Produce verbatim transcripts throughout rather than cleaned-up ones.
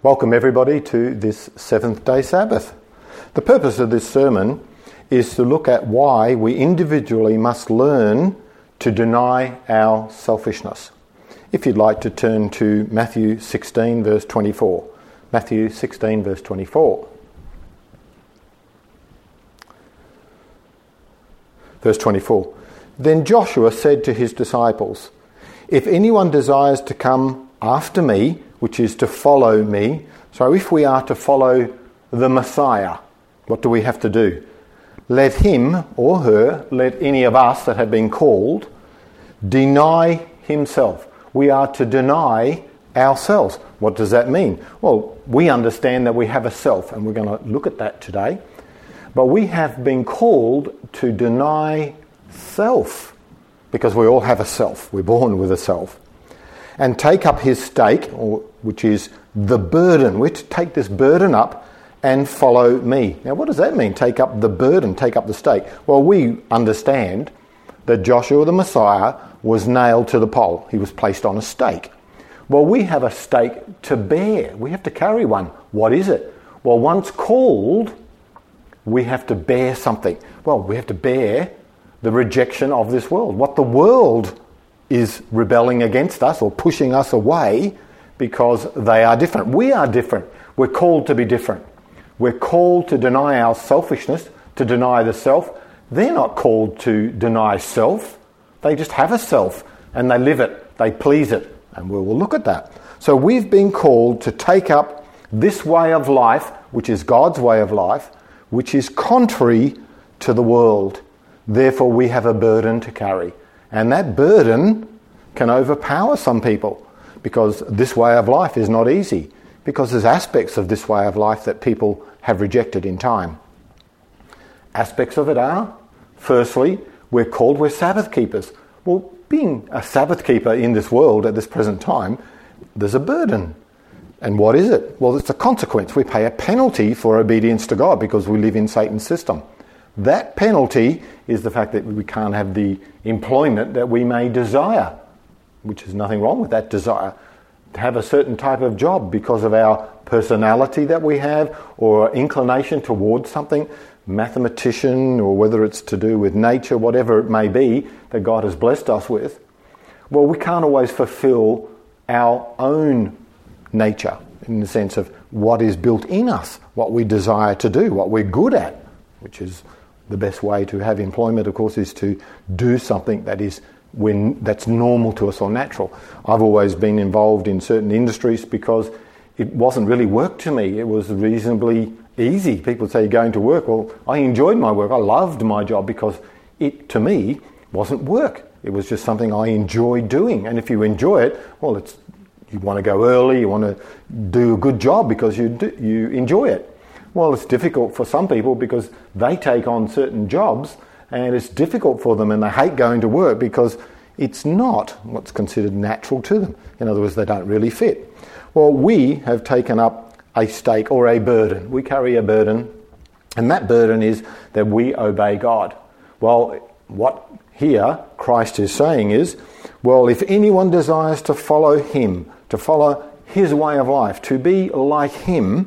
Welcome everybody to this seventh day Sabbath. The purpose of this sermon is to look at why we individually must learn to deny our selfishness. If you'd like to turn to Matthew sixteen verse twenty-four. Matthew sixteen verse twenty-four. Verse twenty-four. Then Joshua said to his disciples, "If anyone desires to come after me," which is to follow me. So if we are to follow the Messiah, what do we have to do? Let him or her, let any of us that have been called, deny himself. We are to deny ourselves. What does that mean? Well, we understand that we have a self, and we're going to look at that today. But we have been called to deny self, because we all have a self. We're born with a self. And take up his stake, or, which is the burden. We're to take this burden up and follow me. Now, what does that mean, take up the burden, take up the stake? Well, we understand that Joshua the Messiah was nailed to the pole. He was placed on a stake. Well, we have a stake to bear. We have to carry one. What is it? Well, once called, we have to bear something. Well, we have to bear the rejection of this world. What the world is rebelling against us or pushing us away because they are different. We are different. We're called to be different. We're called to deny our selfishness, to deny the self. They're not called to deny self. They just have a self and they live it. They please it. And we will look at that. So we've been called to take up this way of life, which is God's way of life, which is contrary to the world. Therefore, we have a burden to carry. And that burden can overpower some people, because this way of life is not easy, because there's aspects of this way of life that people have rejected in time. Aspects of it are, firstly, we're called, we're Sabbath keepers. Well, being a Sabbath keeper in this world at this present time, there's a burden. And what is it? Well, it's a consequence. We pay a penalty for obedience to God because we live in Satan's system. That penalty is the fact that we can't have the employment that we may desire, which is nothing wrong with that desire. To have a certain type of job because of our personality that we have or inclination towards something, mathematician, or whether it's to do with nature, whatever it may be that God has blessed us with. Well, we can't always fulfill our own nature in the sense of what is built in us, what we desire to do, what we're good at, which is the best way to have employment, of course, is to do something that is when that's normal to us or natural. I've always been involved in certain industries because it wasn't really work to me. It was reasonably easy. People say, you're going to work. Well, I enjoyed my work. I loved my job because it, to me, wasn't work. It was just something I enjoyed doing. And if you enjoy it, well, it's you want to go early, you want to do a good job because you do, you enjoy it. Well, it's difficult for some people because they take on certain jobs and it's difficult for them and they hate going to work because it's not what's considered natural to them. In other words, they don't really fit. Well, we have taken up a stake or a burden. We carry a burden, and that burden is that we obey God. Well, what here Christ is saying is, well, if anyone desires to follow him, to follow his way of life, to be like him,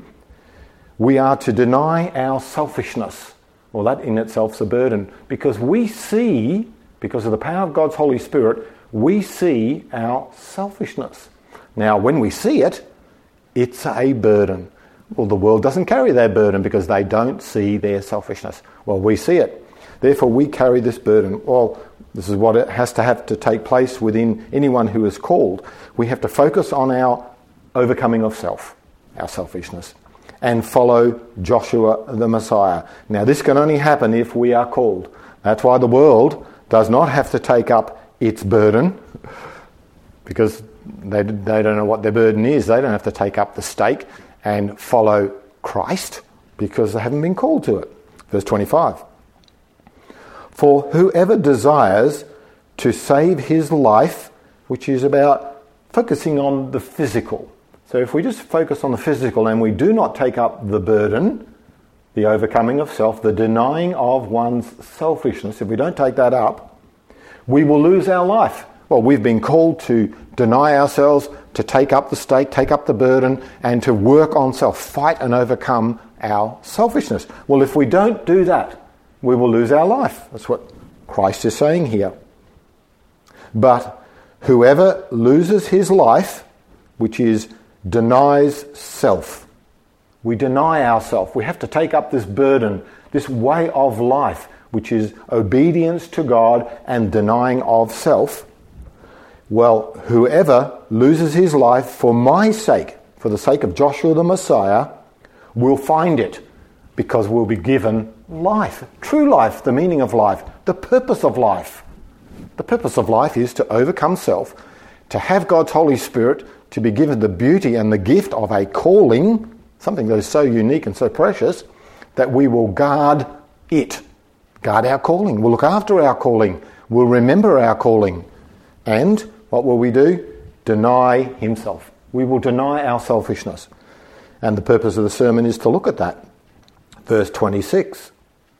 we are to deny our selfishness. Well, that in itself is a burden, because we see, because of the power of God's Holy Spirit, we see our selfishness. Now, when we see it, it's a burden. Well, the world doesn't carry their burden because they don't see their selfishness. Well, we see it. Therefore, we carry this burden. Well, this is what it has to have to take place within anyone who is called. We have to focus on our overcoming of self, our selfishness, and follow Joshua the Messiah. Now, this can only happen if we are called. That's why the world does not have to take up its burden, because they, they don't know what their burden is. They don't have to take up the stake and follow Christ because they haven't been called to it. Verse twenty-five. For whoever desires to save his life, which is about focusing on the physical. So if we just focus on the physical and we do not take up the burden, the overcoming of self, the denying of one's selfishness, if we don't take that up, we will lose our life. Well, we've been called to deny ourselves, to take up the stake, take up the burden, and to work on self, fight and overcome our selfishness. Well, if we don't do that, we will lose our life. That's what Christ is saying here. But whoever loses his life, which is denies self. We deny ourselves. We have to take up this burden, this way of life, which is obedience to God and denying of self. Well, whoever loses his life for my sake, for the sake of Joshua the Messiah, will find it, because we'll be given life, true life, the meaning of life, the purpose of life. The purpose of life is to overcome self, to have God's Holy Spirit, to be given the beauty and the gift of a calling, something that is so unique and so precious, that we will guard it. Guard our calling. We'll look after our calling. We'll remember our calling. And what will we do? Deny himself. We will deny our selfishness. And the purpose of the sermon is to look at that. Verse twenty-six.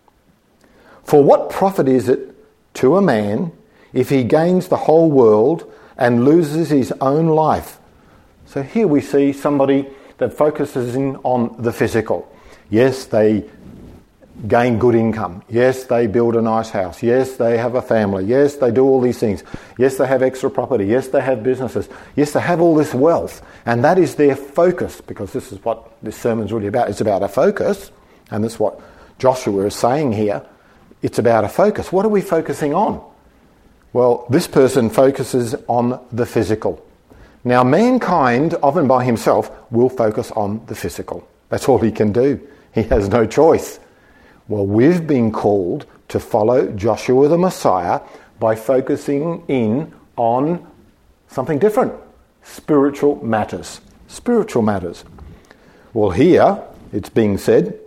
For what profit is it to a man if he gains the whole world and loses his own life? So here we see somebody that focuses in on the physical. Yes, they gain good income. Yes, they build a nice house. Yes, they have a family. Yes, they do all these things. Yes, they have extra property. Yes, they have businesses. Yes, they have all this wealth. And that is their focus, because this is what this sermon's really about. It's about a focus. And that's what Joshua is saying here. It's about a focus. What are we focusing on? Well, this person focuses on the physical. Now, mankind, often by himself, will focus on the physical. That's all he can do. He has no choice. Well, we've been called to follow Joshua the Messiah by focusing in on something different. Spiritual matters. Spiritual matters. Well, here it's being said,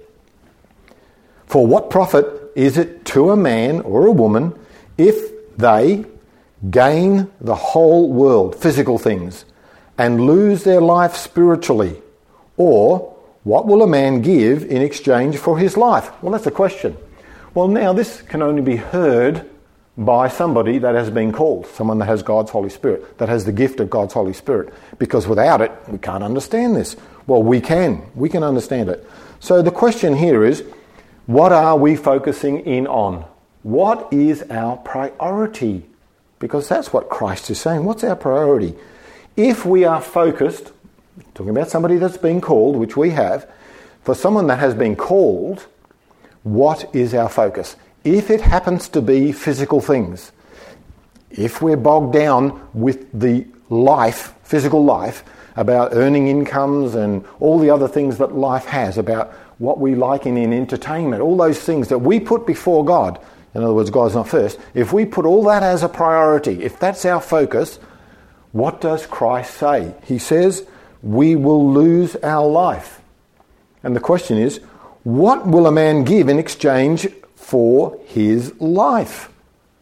for what profit is it to a man or a woman if they gain the whole world, physical things, and lose their life spiritually? Or what will a man give in exchange for his life? Well, that's a question. Well, now this can only be heard by somebody that has been called, someone that has God's Holy Spirit, that has the gift of God's Holy Spirit, because without it, we can't understand this. Well, we can. We can understand it. So the question here is, what are we focusing in on? What is our priority? Because that's what Christ is saying. What's our priority? If we are focused, talking about somebody that's been called, which we have, for someone that has been called, what is our focus? If it happens to be physical things, if we're bogged down with the life, physical life, about earning incomes and all the other things that life has, about what we like in, in entertainment, all those things that we put before God, in other words, God's not first, if we put all that as a priority, if that's our focus, what does Christ say? He says, we will lose our life. And the question is, what will a man give in exchange for his life?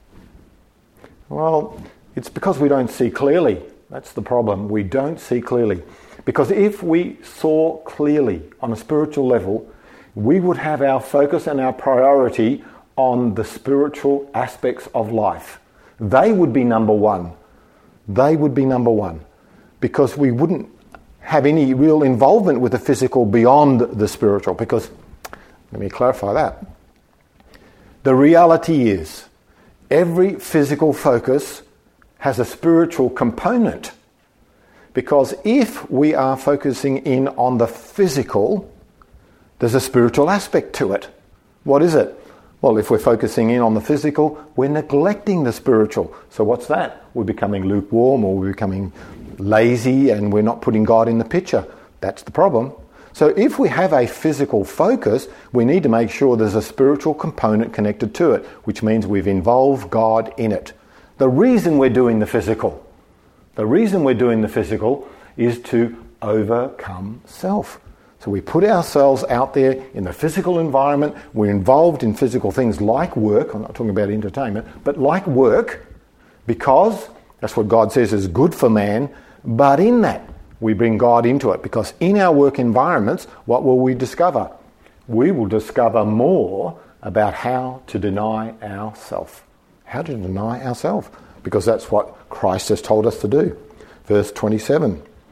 Well, it's because we don't see clearly. That's the problem. We don't see clearly. Because if we saw clearly on a spiritual level, we would have our focus and our priority on the spiritual aspects of life. They would be number one. They would be number one. Because we wouldn't have any real involvement with the physical beyond the spiritual. Because, let me clarify that. The reality is, every physical focus has a spiritual component. Because if we are focusing in on the physical, there's a spiritual aspect to it. What is it? Well, if we're focusing in on the physical, we're neglecting the spiritual. So what's that? We're becoming lukewarm, or we're becoming lazy, and we're not putting God in the picture. That's the problem. So if we have a physical focus, we need to make sure there's a spiritual component connected to it, which means we've involved God in it. The reason we're doing the physical, the reason we're doing the physical is to overcome self. So we put ourselves out there in the physical environment. We're involved in physical things like work. I'm not talking about entertainment, but like work, because that's what God says is good for man. But in that, we bring God into it, because in our work environments, what will we discover? We will discover more about how to deny ourselves. How to deny ourselves, because that's what Christ has told us to do. Verse twenty-seven.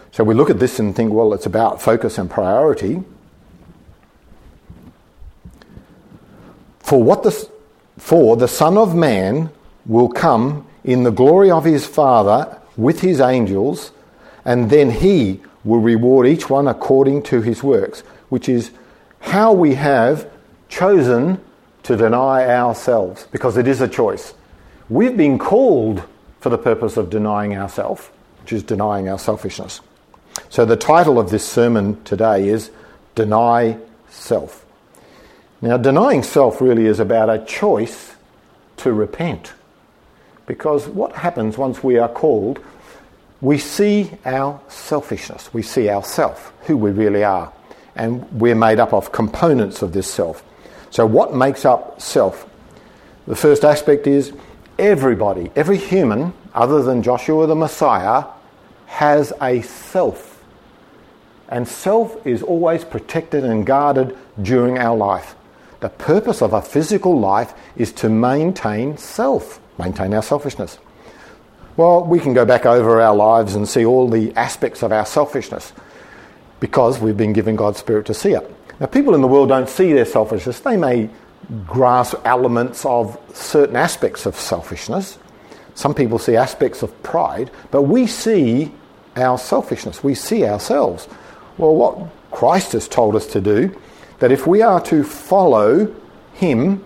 So we look at this and think, well, it's about focus and priority. For what the, for the Son of Man will come in the glory of his Father with his angels, and then he will reward each one according to his works, which is how we have chosen to deny ourselves, because it is a choice. We've been called for the purpose of denying ourselves, which is denying our selfishness. So the title of this sermon today is Deny Self. Now, denying self really is about a choice to repent. Because what happens once we are called, we see our selfishness. We see ourself, who we really are. And we're made up of components of this self. So what makes up self? The first aspect is everybody, every human, other than Joshua the Messiah, has a self. And self is always protected and guarded during our life. The purpose of a physical life is to maintain self, maintain our selfishness. Well, we can go back over our lives and see all the aspects of our selfishness because we've been given God's Spirit to see it. Now, people in the world don't see their selfishness. They may grasp elements of certain aspects of selfishness. Some people see aspects of pride, but we see our selfishness. We see ourselves. Well, what Christ has told us to do, that if we are to follow him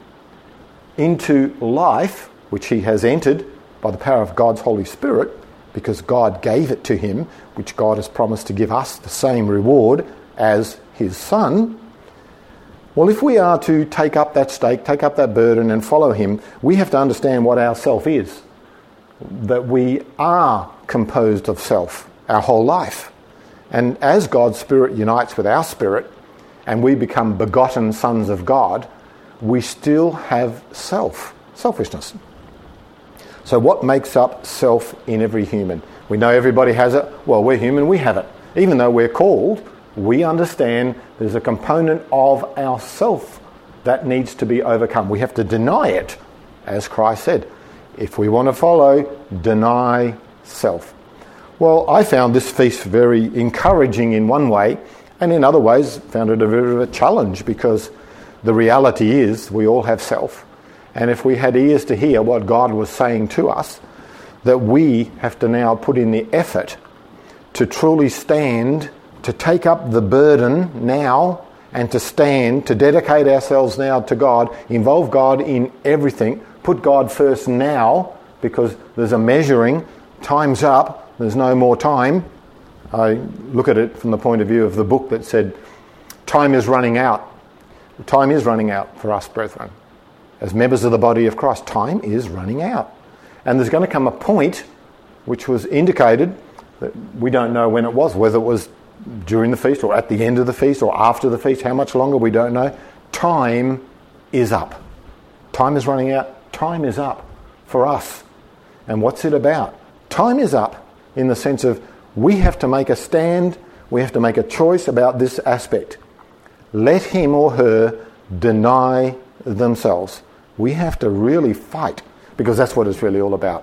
into life, which he has entered by the power of God's Holy Spirit, because God gave it to him, which God has promised to give us the same reward as his Son. Well, if we are to take up that stake, take up that burden and follow him, we have to understand what our self is. That we are composed of self our whole life. And as God's Spirit unites with our spirit and we become begotten sons of God, we still have self, selfishness. So what makes up self in every human? We know everybody has it. Well, we're human, we have it. Even though we're called, we understand there's a component of our self that needs to be overcome. We have to deny it, as Christ said. If we want to follow, deny self. Well, I found this feast very encouraging in one way, and in other ways found it a bit of a challenge, because the reality is we all have self. And if we had ears to hear what God was saying to us, that we have to now put in the effort to truly stand, to take up the burden now, and to stand, to dedicate ourselves now to God, involve God in everything, put God first now, because there's a measuring, time's up, there's no more time. I look at it from the point of view of the book that said, time is running out. Time is running out for us, brethren. As members of the body of Christ, time is running out. And there's going to come a point, which was indicated, that we don't know when it was, whether it was during the feast or at the end of the feast or after the feast, how much longer, we don't know. Time is up. Time is running out. Time is up for us. And what's it about? Time is up in the sense of we have to make a stand, we have to make a choice about this aspect. Let him or her deny themselves. We have to really fight, because that's what it's really all about.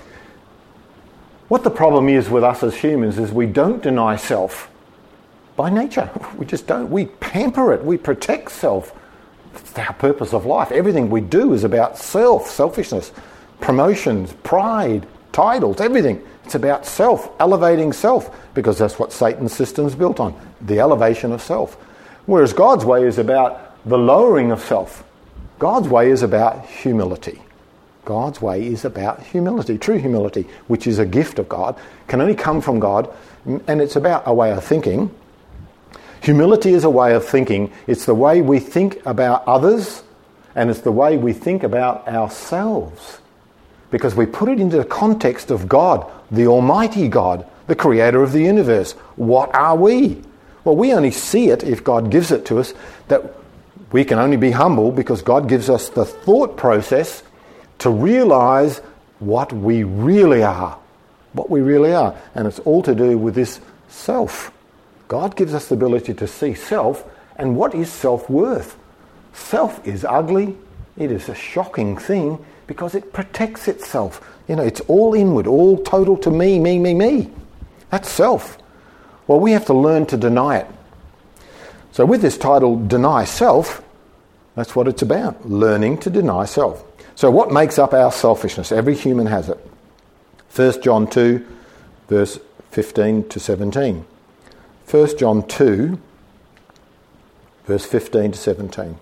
What the problem is with us as humans is we don't deny self by nature. We just don't. We pamper it. We protect self. It's our purpose of life. Everything we do is about self, selfishness, promotions, pride, titles, everything. It's about self, elevating self, because that's what Satan's system's built on, the elevation of self. Whereas God's way is about the lowering of self. God's way is about humility. God's way is about humility, true humility, which is a gift of God, can only come from God, and it's about a way of thinking. Humility is a way of thinking. It's the way we think about others, and it's the way we think about ourselves. Because we put it into the context of God, the Almighty God, the creator of the universe. What are we? Well, we only see it if God gives it to us, that we can only be humble because God gives us the thought process to realize what we really are. What we really are. And it's all to do with this self. God gives us the ability to see self, and what is self-worth? Self is ugly. It is a shocking thing because it protects itself. You know, it's all inward, all total to me, me, me, me. That's self. Well, we have to learn to deny it. So with this title, Deny Self, that's what it's about, learning to deny self. So what makes up our selfishness? Every human has it. First John two, verse fifteen to seventeen. First John two, verse fifteen to seventeen.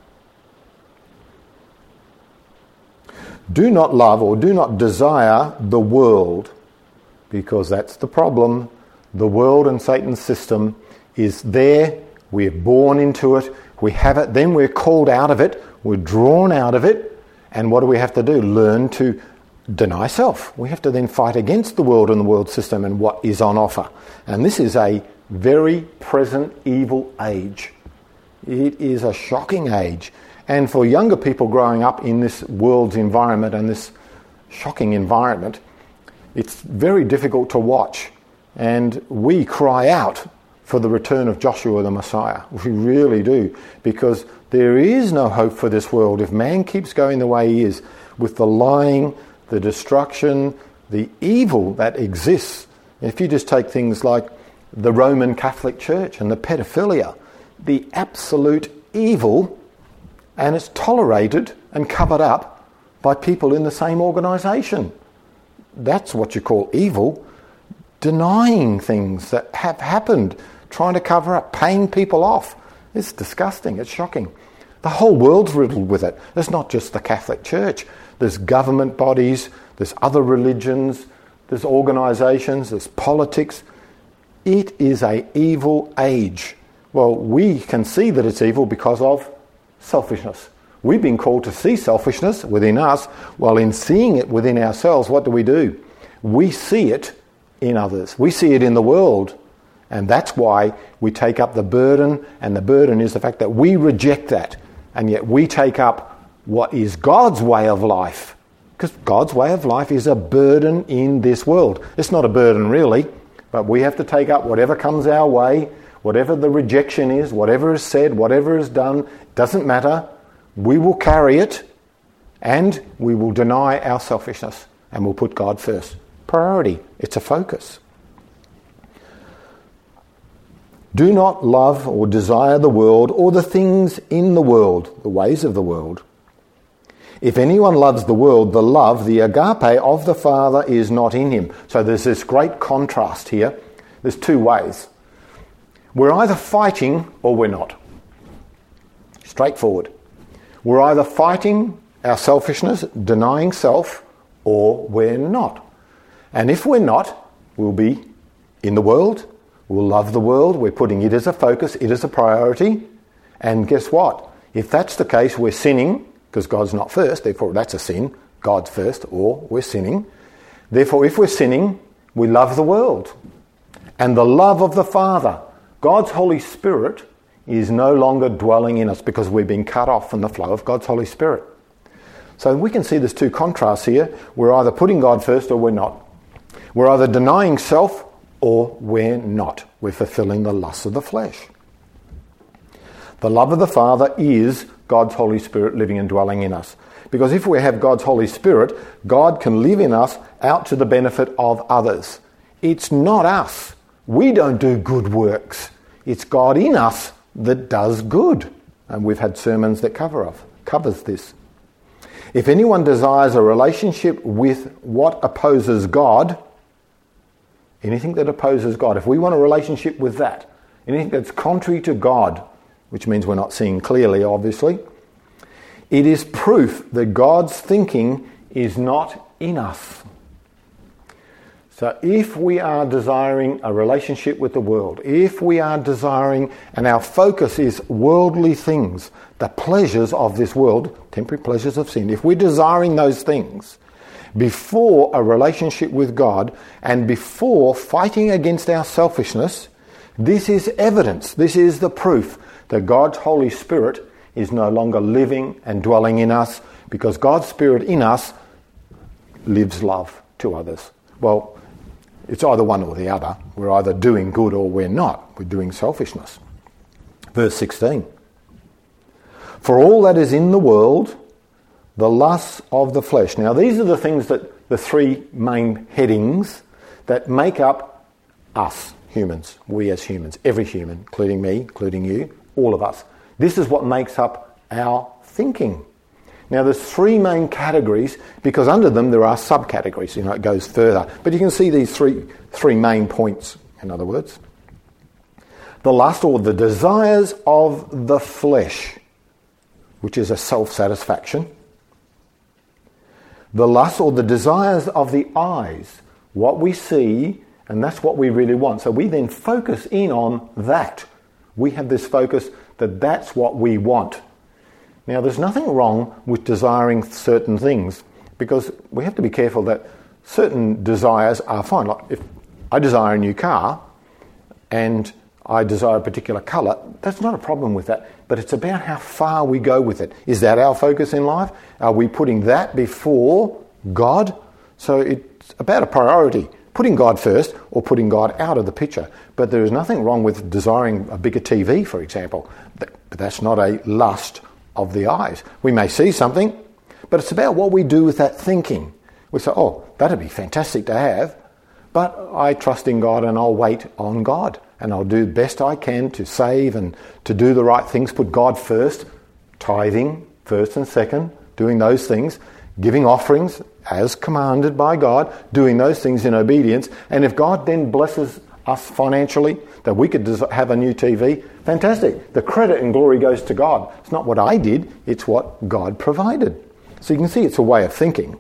Do not love or do not desire the world, because that's the problem. The world and Satan's system is there. We're born into it. We have it. Then we're called out of it. We're drawn out of it. And what do we have to do? Learn to deny self. We have to then fight against the world and the world system and what is on offer. And this is a very present evil age. It is a shocking age. And for younger people growing up in this world's environment and this shocking environment, it's very difficult to watch. And we cry out for the return of Joshua the Messiah. We really do. Because there is no hope for this world if man keeps going the way he is, with the lying, the destruction, the evil that exists. If you just take things like the Roman Catholic Church and the pedophilia, the absolute evil, and it's tolerated and covered up by people in the same organisation. That's what you call evil. Denying things that have happened, trying to cover up, paying people off. It's disgusting, it's shocking. The whole world's riddled with it. It's not just the Catholic Church. There's government bodies, there's other religions, there's organisations, there's politics. It is an evil age. Well, we can see that it's evil because of selfishness. We've been called to see selfishness within us. Well, in seeing it within ourselves, what do we do? We see it in others. We see it in the world. And that's why we take up the burden, and the burden is the fact that we reject that. And yet we take up what is God's way of life. Because God's way of life is a burden in this world. It's not a burden really, but we have to take up whatever comes our way, whatever the rejection is, whatever is said, whatever is done, doesn't matter. We will carry it, and we will deny our selfishness, and we'll put God first. Priority. It's a focus. Do not love or desire the world or the things in the world, the ways of the world. If anyone loves the world, the love, the agape of the Father is not in him. So there's this great contrast here. There's two ways. We're either fighting or we're not. Straightforward. We're either fighting our selfishness, denying self, or we're not. And if we're not, we'll be in the world. We'll love the world. We're putting it as a focus. It is a priority. And guess what? If that's the case, we're sinning, because God's not first. Therefore, that's a sin. God's first, or we're sinning. Therefore, if we're sinning, we love the world. And the love of the Father, God's Holy Spirit, is no longer dwelling in us because we've been cut off from the flow of God's Holy Spirit. So we can see there's two contrasts here. We're either putting God first or we're not. We're either denying self or we're not. We're fulfilling the lusts of the flesh. The love of the Father is God's Holy Spirit living and dwelling in us. Because if we have God's Holy Spirit, God can live in us out to the benefit of others. It's not us. We don't do good works. It's God in us that does good. And we've had sermons that cover off, covers this. If anyone desires a relationship with what opposes God, anything that opposes God, if we want a relationship with that, anything that's contrary to God, which means we're not seeing clearly, obviously, it is proof that God's thinking is not in us. So if we are desiring a relationship with the world, if we are desiring, and our focus is worldly things, the pleasures of this world, temporary pleasures of sin, if we're desiring those things before a relationship with God and before fighting against our selfishness, this is evidence, this is the proof that God's Holy Spirit is no longer living and dwelling in us, because God's Spirit in us lives love to others. Well, it's either one or the other. We're either doing good or we're not. We're doing selfishness. Verse sixteen. For all that is in the world, the lusts of the flesh. Now these are the things that, the three main headings that make up us, humans, we as humans, every human, including me, including you, all of us. This is what makes up our thinking. Now there's three main categories, because under them there are subcategories, you know, it goes further. But you can see these three three main points, in other words. The lust or the desires of the flesh, which is a self-satisfaction. The lust or the desires of the eyes, what we see, and that's what we really want. So we then focus in on that. We have this focus that that's what we want. Now there's nothing wrong with desiring certain things, because we have to be careful that certain desires are fine. Like if I desire a new car and I desire a particular colour, that's not a problem with that. But it's about how far we go with it. Is that our focus in life? Are we putting that before God? So it's about a priority. Putting God first or putting God out of the picture. But there is nothing wrong with desiring a bigger T V, for example. But that's not a lust of the eyes. We may see something, but it's about what we do with that thinking. We say, oh, that'd be fantastic to have, but I trust in God and I'll wait on God. And I'll do the best I can to save and to do the right things, put God first, tithing first and second, doing those things, giving offerings as commanded by God, doing those things in obedience. And if God then blesses us financially, that we could have a new T V, fantastic. The credit and glory goes to God. It's not what I did, it's what God provided. So you can see it's a way of thinking.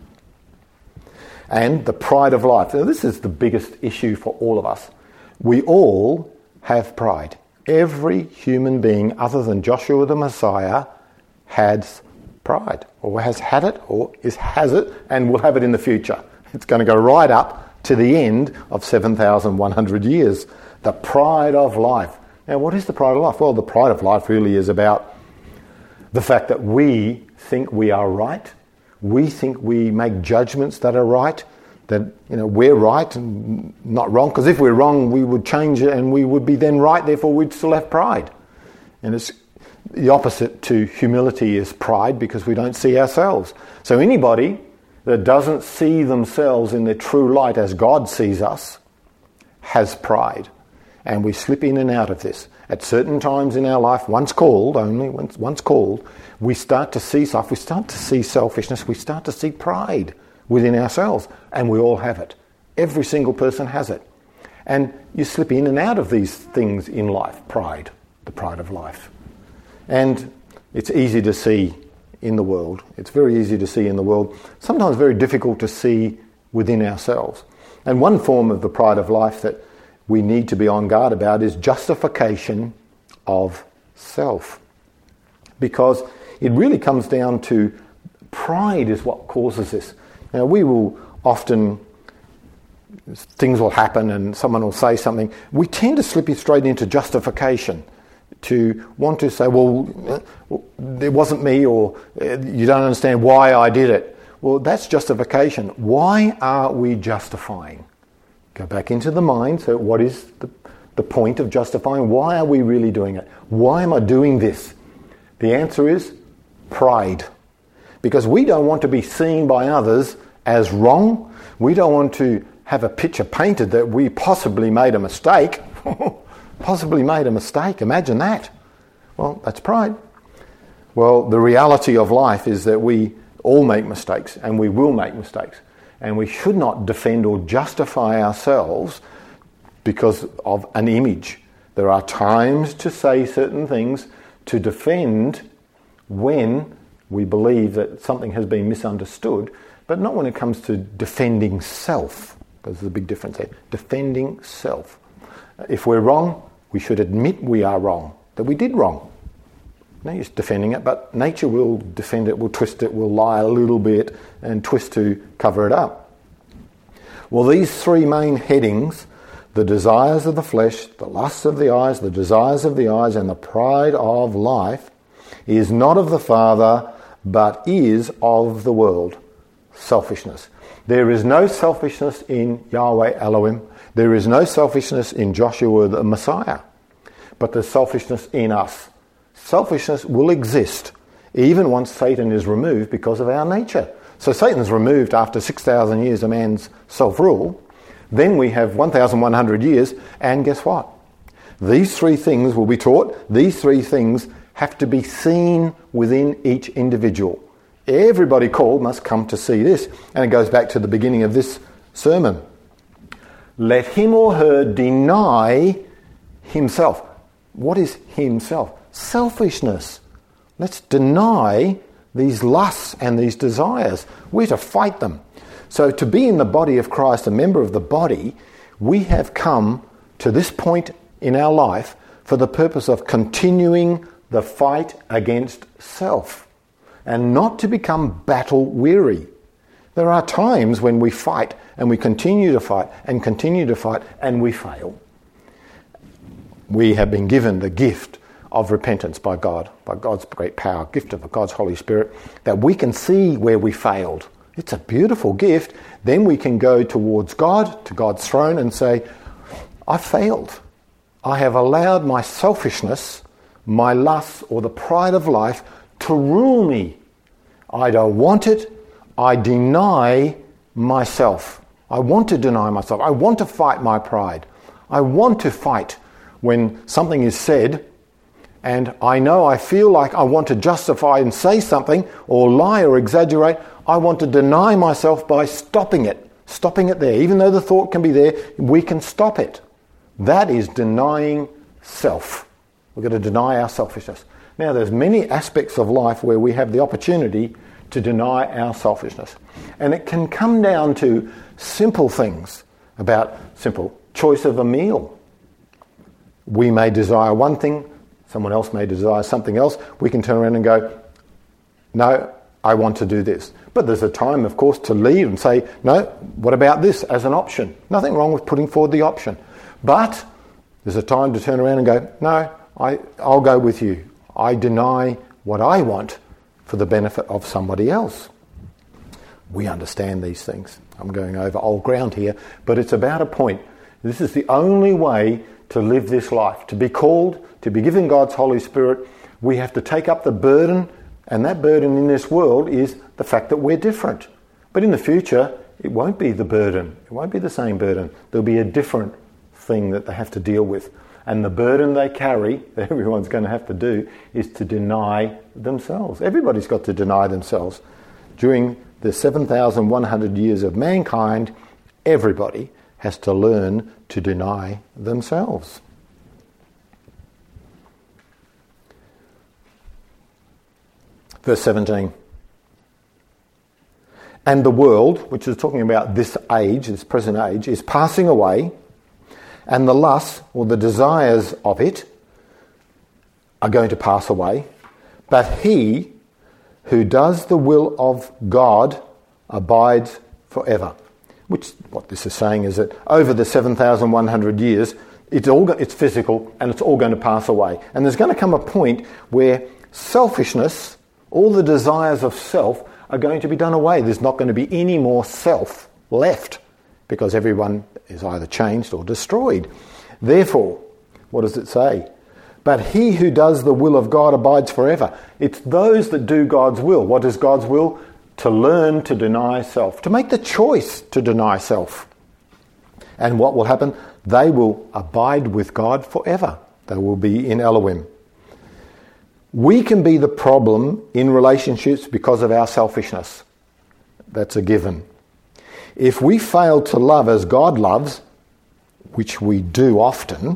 And the pride of life. Now this is the biggest issue for all of us. We all have pride. Every human being other than Joshua the Messiah has pride, or has had it, or is has it, and will have it in the future. It's going to go right up to the end of seven thousand one hundred years. The pride of life. Now, what is the pride of life? Well, the pride of life really is about the fact that we think we are right. We think we make judgments that are right, that, you know, we're right and not wrong. Because if we're wrong, we would change it and we would be then right, therefore we'd still have pride. And it's the opposite to humility is pride, because we don't see ourselves. So anybody that doesn't see themselves in their true light as God sees us has pride. And we slip in and out of this. At certain times in our life, once called, only once, once called, we start to see stuff, we start to see selfishness, we start to see pride within ourselves. And we all have it. Every single person has it. And you slip in and out of these things in life. Pride, the pride of life. And it's easy to see in the world. It's very easy to see in the world. Sometimes very difficult to see within ourselves. And one form of the pride of life that we need to be on guard about is justification of self. Because it really comes down to pride is what causes this. Now we will often, things will happen and someone will say something. We tend to slip it straight into justification. To want to say, well, it wasn't me, or you don't understand why I did it. Well, that's justification. Why are we justifying? Go back into the mind. So what is the, the point of justifying? Why are we really doing it? Why am I doing this? The answer is pride. Because we don't want to be seen by others as wrong. We don't want to have a picture painted that we possibly made a mistake. Possibly made a mistake. Imagine that. Well, that's pride. Well, the reality of life is that we all make mistakes, and we will make mistakes. And we should not defend or justify ourselves because of an image. There are times to say certain things to defend when we believe that something has been misunderstood, but not when it comes to defending self. Because there's a big difference there. Defending self. If we're wrong, we should admit we are wrong, that we did wrong. No use defending it, but nature will defend it, will twist it, will lie a little bit and twist to cover it up. Well, these three main headings, the desires of the flesh, the lusts of the eyes, the desires of the eyes, and the pride of life, is not of the Father, but is of the world. Selfishness. There is no selfishness in Yahweh Elohim. There is no selfishness in Joshua the Messiah, but there's selfishness in us. Selfishness will exist even once Satan is removed because of our nature. So Satan's removed after six thousand years of man's self-rule, Then we have one thousand one hundred years, and guess what? These three things will be taught. These three things have to be seen within each individual. Everybody called must come to see this. And it goes back to the beginning of this sermon. Let him or her deny himself. What is himself? Selfishness. Let's deny these lusts and these desires. We're to fight them. So to be in the body of Christ, a member of the body, we have come to this point in our life for the purpose of continuing the fight against self and not to become battle weary. There are times when we fight and we continue to fight and continue to fight and we fail. We have been given the gift of repentance by God, by God's great power, gift of God's Holy Spirit, that we can see where we failed. It's a beautiful gift. Then we can go towards God, to God's throne, and say, I failed. I have allowed my selfishness, my lust, or the pride of life to rule me. I don't want it. I deny myself. I want to deny myself. I want to fight my pride. I want to fight when something is said and I know I feel like I want to justify and say something or lie or exaggerate. I want to deny myself by stopping it, stopping it there. Even though the thought can be there, we can stop it. That is denying self. We're going to deny our selfishness. Now, there's many aspects of life where we have the opportunity to deny our selfishness. And it can come down to simple things about simple choice of a meal. We may desire one thing, someone else may desire something else. We can turn around and go, no, I want to do this. But there's a time, of course, to leave and say, no, what about this as an option? Nothing wrong with putting forward the option. But there's a time to turn around and go, no, I, I'll go with you. I deny what I want for the benefit of somebody else. We understand these things. I'm going over old ground here, but it's about a point. This is the only way to live this life. To be called, to be given God's Holy Spirit, we have to take up the burden, and that burden in this world is the fact that we're different. But in the future, it won't be the burden. It won't be the same burden. There'll be a different thing that they have to deal with. And the burden they carry, that everyone's going to have to do, is to deny themselves. Everybody's got to deny themselves. During the seven thousand one hundred years of mankind, everybody has to learn to deny themselves. Verse seventeen. And the world, which is talking about this age, this present age, is passing away, and the lusts or the desires of it are going to pass away. But he who does the will of God abides forever. Which, what this is saying is that over the seven thousand one hundred years, it's all it's physical and it's all going to pass away. And there's going to come a point where selfishness, all the desires of self, are going to be done away. There's not going to be any more self left because everyone is either changed or destroyed. Therefore, what does it say? But he who does the will of God abides forever. It's those that do God's will. What is God's will? To learn to deny self, to make the choice to deny self. And what will happen? They will abide with God forever. They will be in Elohim. We can be the problem in relationships because of our selfishness. That's a given. If we fail to love as God loves, which we do often,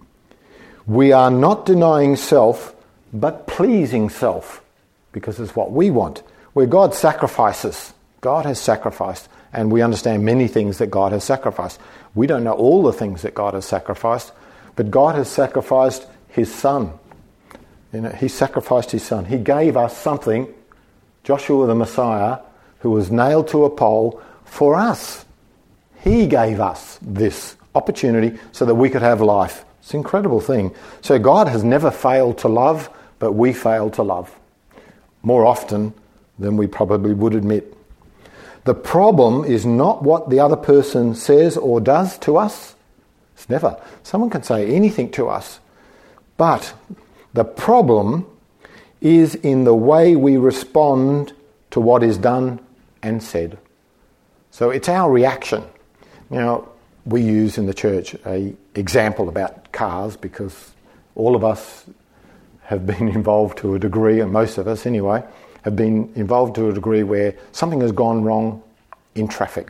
we are not denying self, but pleasing self, because it's what we want. Where God sacrifices, God has sacrificed, and we understand many things that God has sacrificed. We don't know all the things that God has sacrificed, but God has sacrificed his Son. You know, he sacrificed his Son. He gave us something, Joshua the Messiah, who was nailed to a pole, for us. He gave us this opportunity so that we could have life. It's an incredible thing. So God has never failed to love, but we fail to love. More often than we probably would admit. The problem is not what the other person says or does to us. It's never. Someone can say anything to us. But the problem is in the way we respond to what is done and said. So it's our reaction. Now, we use in the church a example about cars, because all of us have been involved to a degree, and most of us anyway, have been involved to a degree where something has gone wrong in traffic.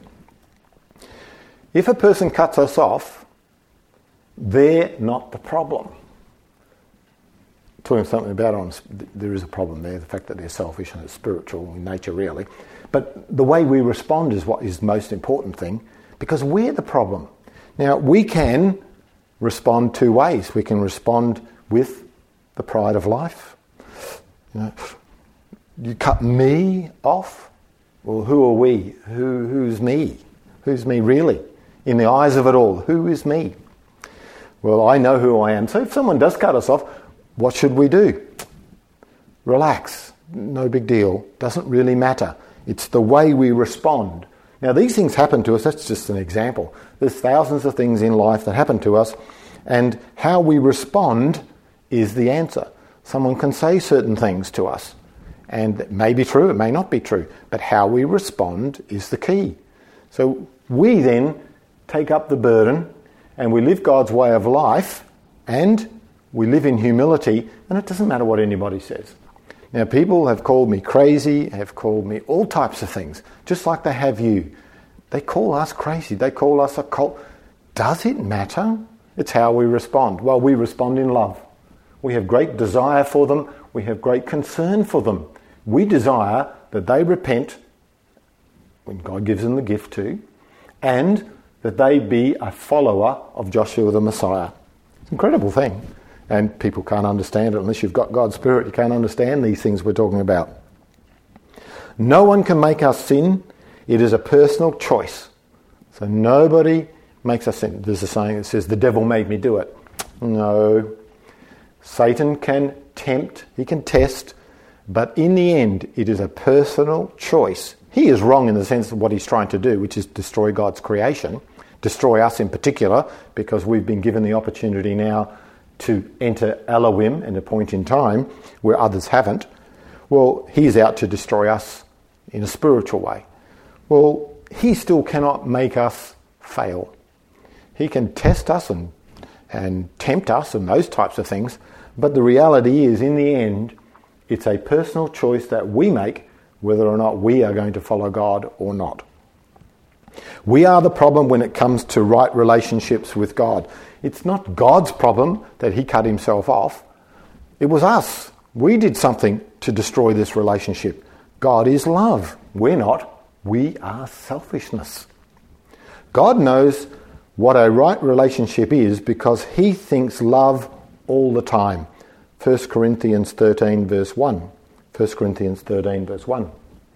If a person cuts us off, they're not the problem. Talking something about it, there is a problem there, the fact that they're selfish and it's spiritual in nature really. But the way we respond is what is the most important thing, because we're the problem. Now, we can respond two ways. We can respond with the pride of life. You know, you cut me off? Well, who are we? Who, who's me? Who's me really? In the eyes of it all, who is me? Well, I know who I am. So if someone does cut us off, what should we do? Relax. No big deal. Doesn't really matter. It's the way we respond. Now, these things happen to us. That's just an example. There's thousands of things in life that happen to us, and how we respond is the answer. Someone can say certain things to us, and it may be true, it may not be true, but how we respond is the key. So we then take up the burden, and we live God's way of life, and we live in humility, and it doesn't matter what anybody says. Now, people have called me crazy, have called me all types of things, just like they have you. They call us crazy. They call us a cult. Does it matter? It's how we respond. Well, we respond in love. We have great desire for them. We have great concern for them. We desire that they repent when God gives them the gift to, and that they be a follower of Joshua the Messiah. It's an incredible thing. And people can't understand it unless you've got God's Spirit. You can't understand these things we're talking about. No one can make us sin. It is a personal choice. So nobody makes us sin. There's a saying that says, the devil made me do it. No. Satan can tempt, he can test, but in the end, it is a personal choice. He is wrong in the sense of what he's trying to do, which is destroy God's creation, destroy us in particular, because we've been given the opportunity now to enter Elohim in a point in time where others haven't. Well, he's out to destroy us in a spiritual way. Well, he still cannot make us fail. He can test us and, and tempt us and those types of things, but the reality is, in the end, it's a personal choice that we make whether or not we are going to follow God or not. We are the problem when it comes to right relationships with God. It's not God's problem that he cut himself off. It was us. We did something to destroy this relationship. God is love. We're not. We are selfishness. God knows what a right relationship is because he thinks love all the time. First Corinthians thirteen verse one. First Corinthians thirteen verse one.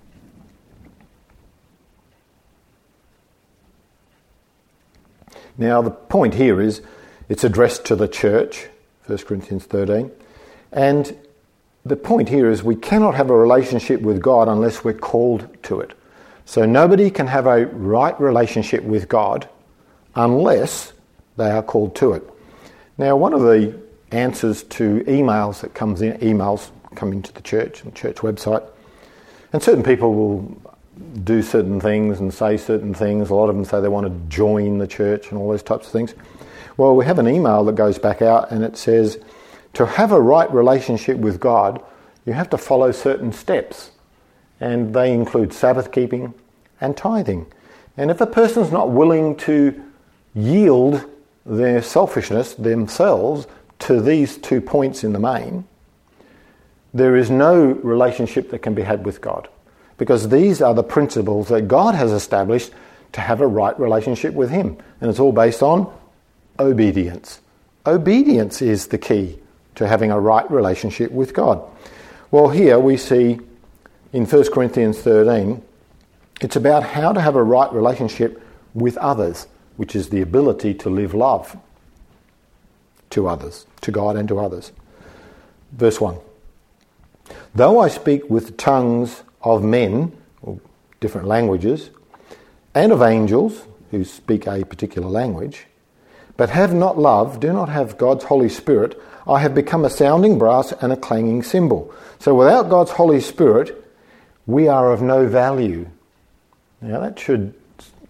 Now the point here is it's addressed to the church, First Corinthians thirteen, and the point here is we cannot have a relationship with God unless we're called to it. So nobody can have a right relationship with God unless they are called to it. Now, one of the answers to emails that comes in, emails come into the church, the church website, and certain people will do certain things and say certain things. A lot of them say they want to join the church and all those types of things. Well, we have an email that goes back out and it says, to have a right relationship with God, you have to follow certain steps. And they include Sabbath keeping and tithing. And if a person's not willing to yield their selfishness themselves to these two points in the main, there is no relationship that can be had with God. Because these are the principles that God has established to have a right relationship with him. And it's all based on obedience. Obedience is the key to having a right relationship with God. Well, here we see in First Corinthians thirteen, it's about how to have a right relationship with others, which is the ability to live love to others, to God and to others. Verse one. Though I speak with tongues of men, or different languages, and of angels, who speak a particular language, but have not love, do not have God's Holy Spirit, I have become a sounding brass and a clanging cymbal. So without God's Holy Spirit, we are of no value. Now that should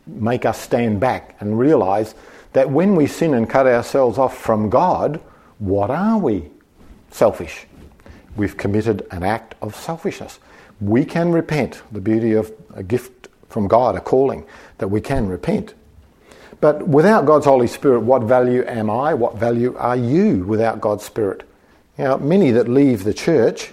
make us stand back and realise that when we sin and cut ourselves off from God, what are we? Selfish. We've committed an act of selfishness. We can repent. The beauty of a gift from God, a calling, that we can repent. But without God's Holy Spirit, what value am I? What value are you without God's Spirit? You know, many that leave the church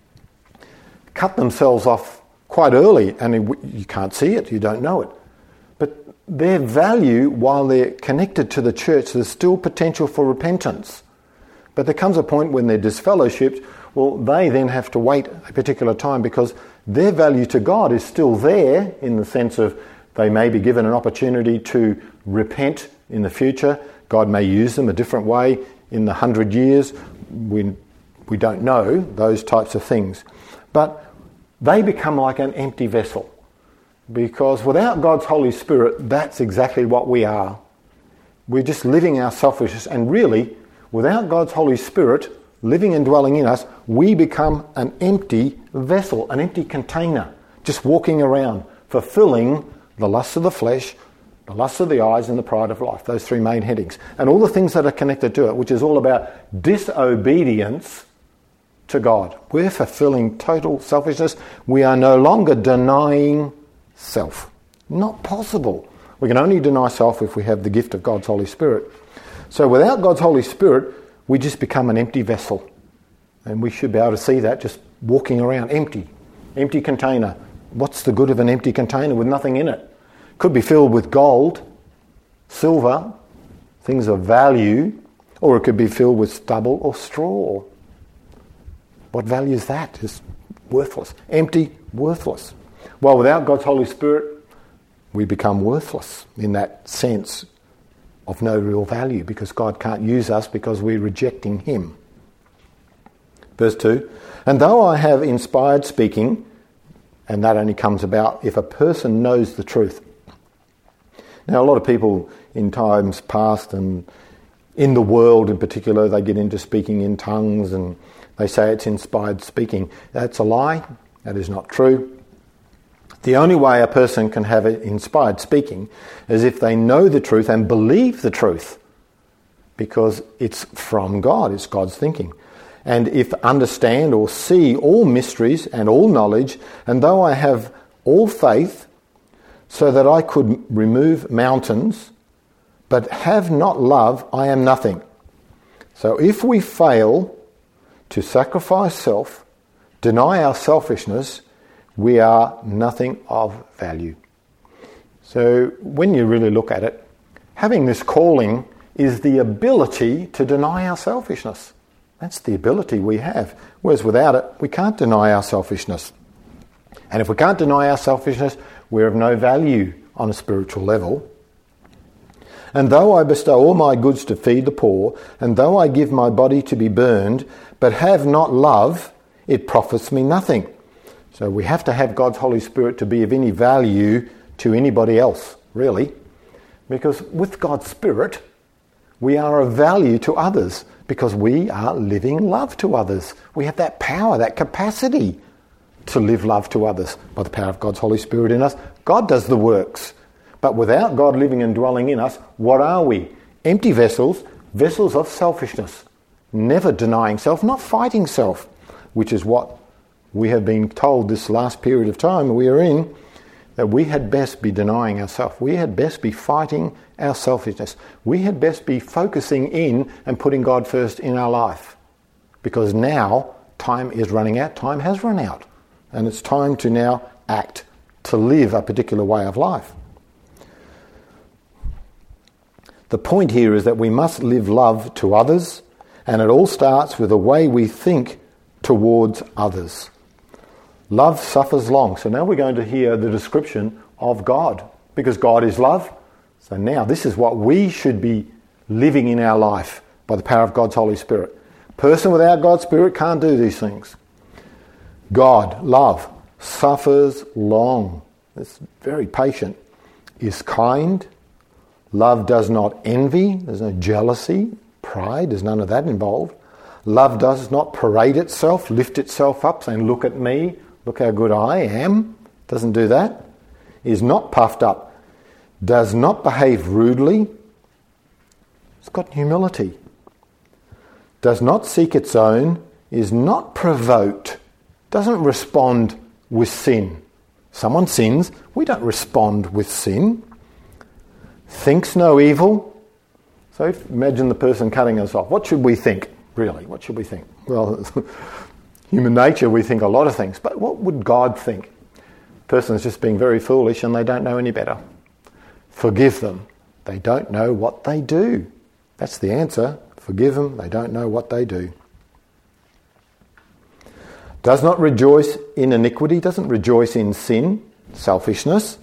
cut themselves off quite early, and you can't see it, you don't know it. But their value, while they're connected to the church, there's still potential for repentance. But there comes a point when they're disfellowshipped, well, they then have to wait a particular time because their value to God is still there, in the sense of they may be given an opportunity to repent in the future. God may use them a different way in the hundred years. We, we don't know those types of things. But they become like an empty vessel, because without God's Holy Spirit, that's exactly what we are. We're just living our selfishness, and really, without God's Holy Spirit living and dwelling in us, we become an empty vessel, an empty container, just walking around, fulfilling the lusts of the flesh, the lusts of the eyes, and the pride of life, those three main headings, and all the things that are connected to it, which is all about disobedience to God. We're fulfilling total selfishness. We are no longer denying self. Not possible. We can only deny self if we have the gift of God's Holy Spirit. So without God's Holy Spirit, we just become an empty vessel. And we should be able to see that just walking around empty. Empty container. What's the good of an empty container with nothing in it? Could be filled with gold, silver, things of value, or it could be filled with stubble or straw. What value is that? It's worthless. Empty, worthless. Well, without God's Holy Spirit, we become worthless in that sense of no real value, because God can't use us because we're rejecting him. Verse two, and though I have inspired speaking, and that only comes about if a person knows the truth. Now, a lot of people in times past and in the world in particular, they get into speaking in tongues and they say it's inspired speaking. That's a lie. That is not true. The only way a person can have inspired speaking is if they know the truth and believe the truth, because it's from God, it's God's thinking. And if understand or see all mysteries and all knowledge, and though I have all faith, so that I could remove mountains, but have not love, I am nothing. So if we fail to sacrifice self, deny our selfishness, we are nothing of value. So when you really look at it, having this calling is the ability to deny our selfishness. That's the ability we have. Whereas without it, we can't deny our selfishness. And if we can't deny our selfishness, we're of no value on a spiritual level. And though I bestow all my goods to feed the poor, and though I give my body to be burned, but have not love, it profits me nothing. So we have to have God's Holy Spirit to be of any value to anybody else, really. Because with God's Spirit, we are of value to others, because we are living love to others. We have that power, that capacity to live love to others by the power of God's Holy Spirit in us. God does the works. But without God living and dwelling in us, what are we? Empty vessels, vessels of selfishness. Never denying self, not fighting self, which is what we have been told this last period of time we are in, that we had best be denying ourselves. We had best be fighting our selfishness. We had best be focusing in and putting God first in our life. Because now time is running out. Time has run out. And it's time to now act, to live a particular way of life. The point here is that we must live love to others, and it all starts with the way we think towards others. Love suffers long. So now we're going to hear the description of God, because God is love. So now this is what we should be living in our life by the power of God's Holy Spirit. Person without God's Spirit can't do these things. God, love, suffers long. It's very patient. Is kind. Love does not envy. There's no jealousy, pride. There's none of that involved. Love does not parade itself, lift itself up, saying, look at me, look how good I am. Doesn't do that. Is not puffed up, does not behave rudely. It's got humility. Does not seek its own, is not provoked, doesn't respond with sin. Someone sins, we don't respond with sin. Thinks no evil. So if, imagine the person cutting us off. What should we think, really? What should we think? Well, human nature, we think a lot of things. But what would God think? The person's just being very foolish and they don't know any better. Forgive them. They don't know what they do. That's the answer. Forgive them. They don't know what they do. Does not rejoice in iniquity, doesn't rejoice in sin, selfishness,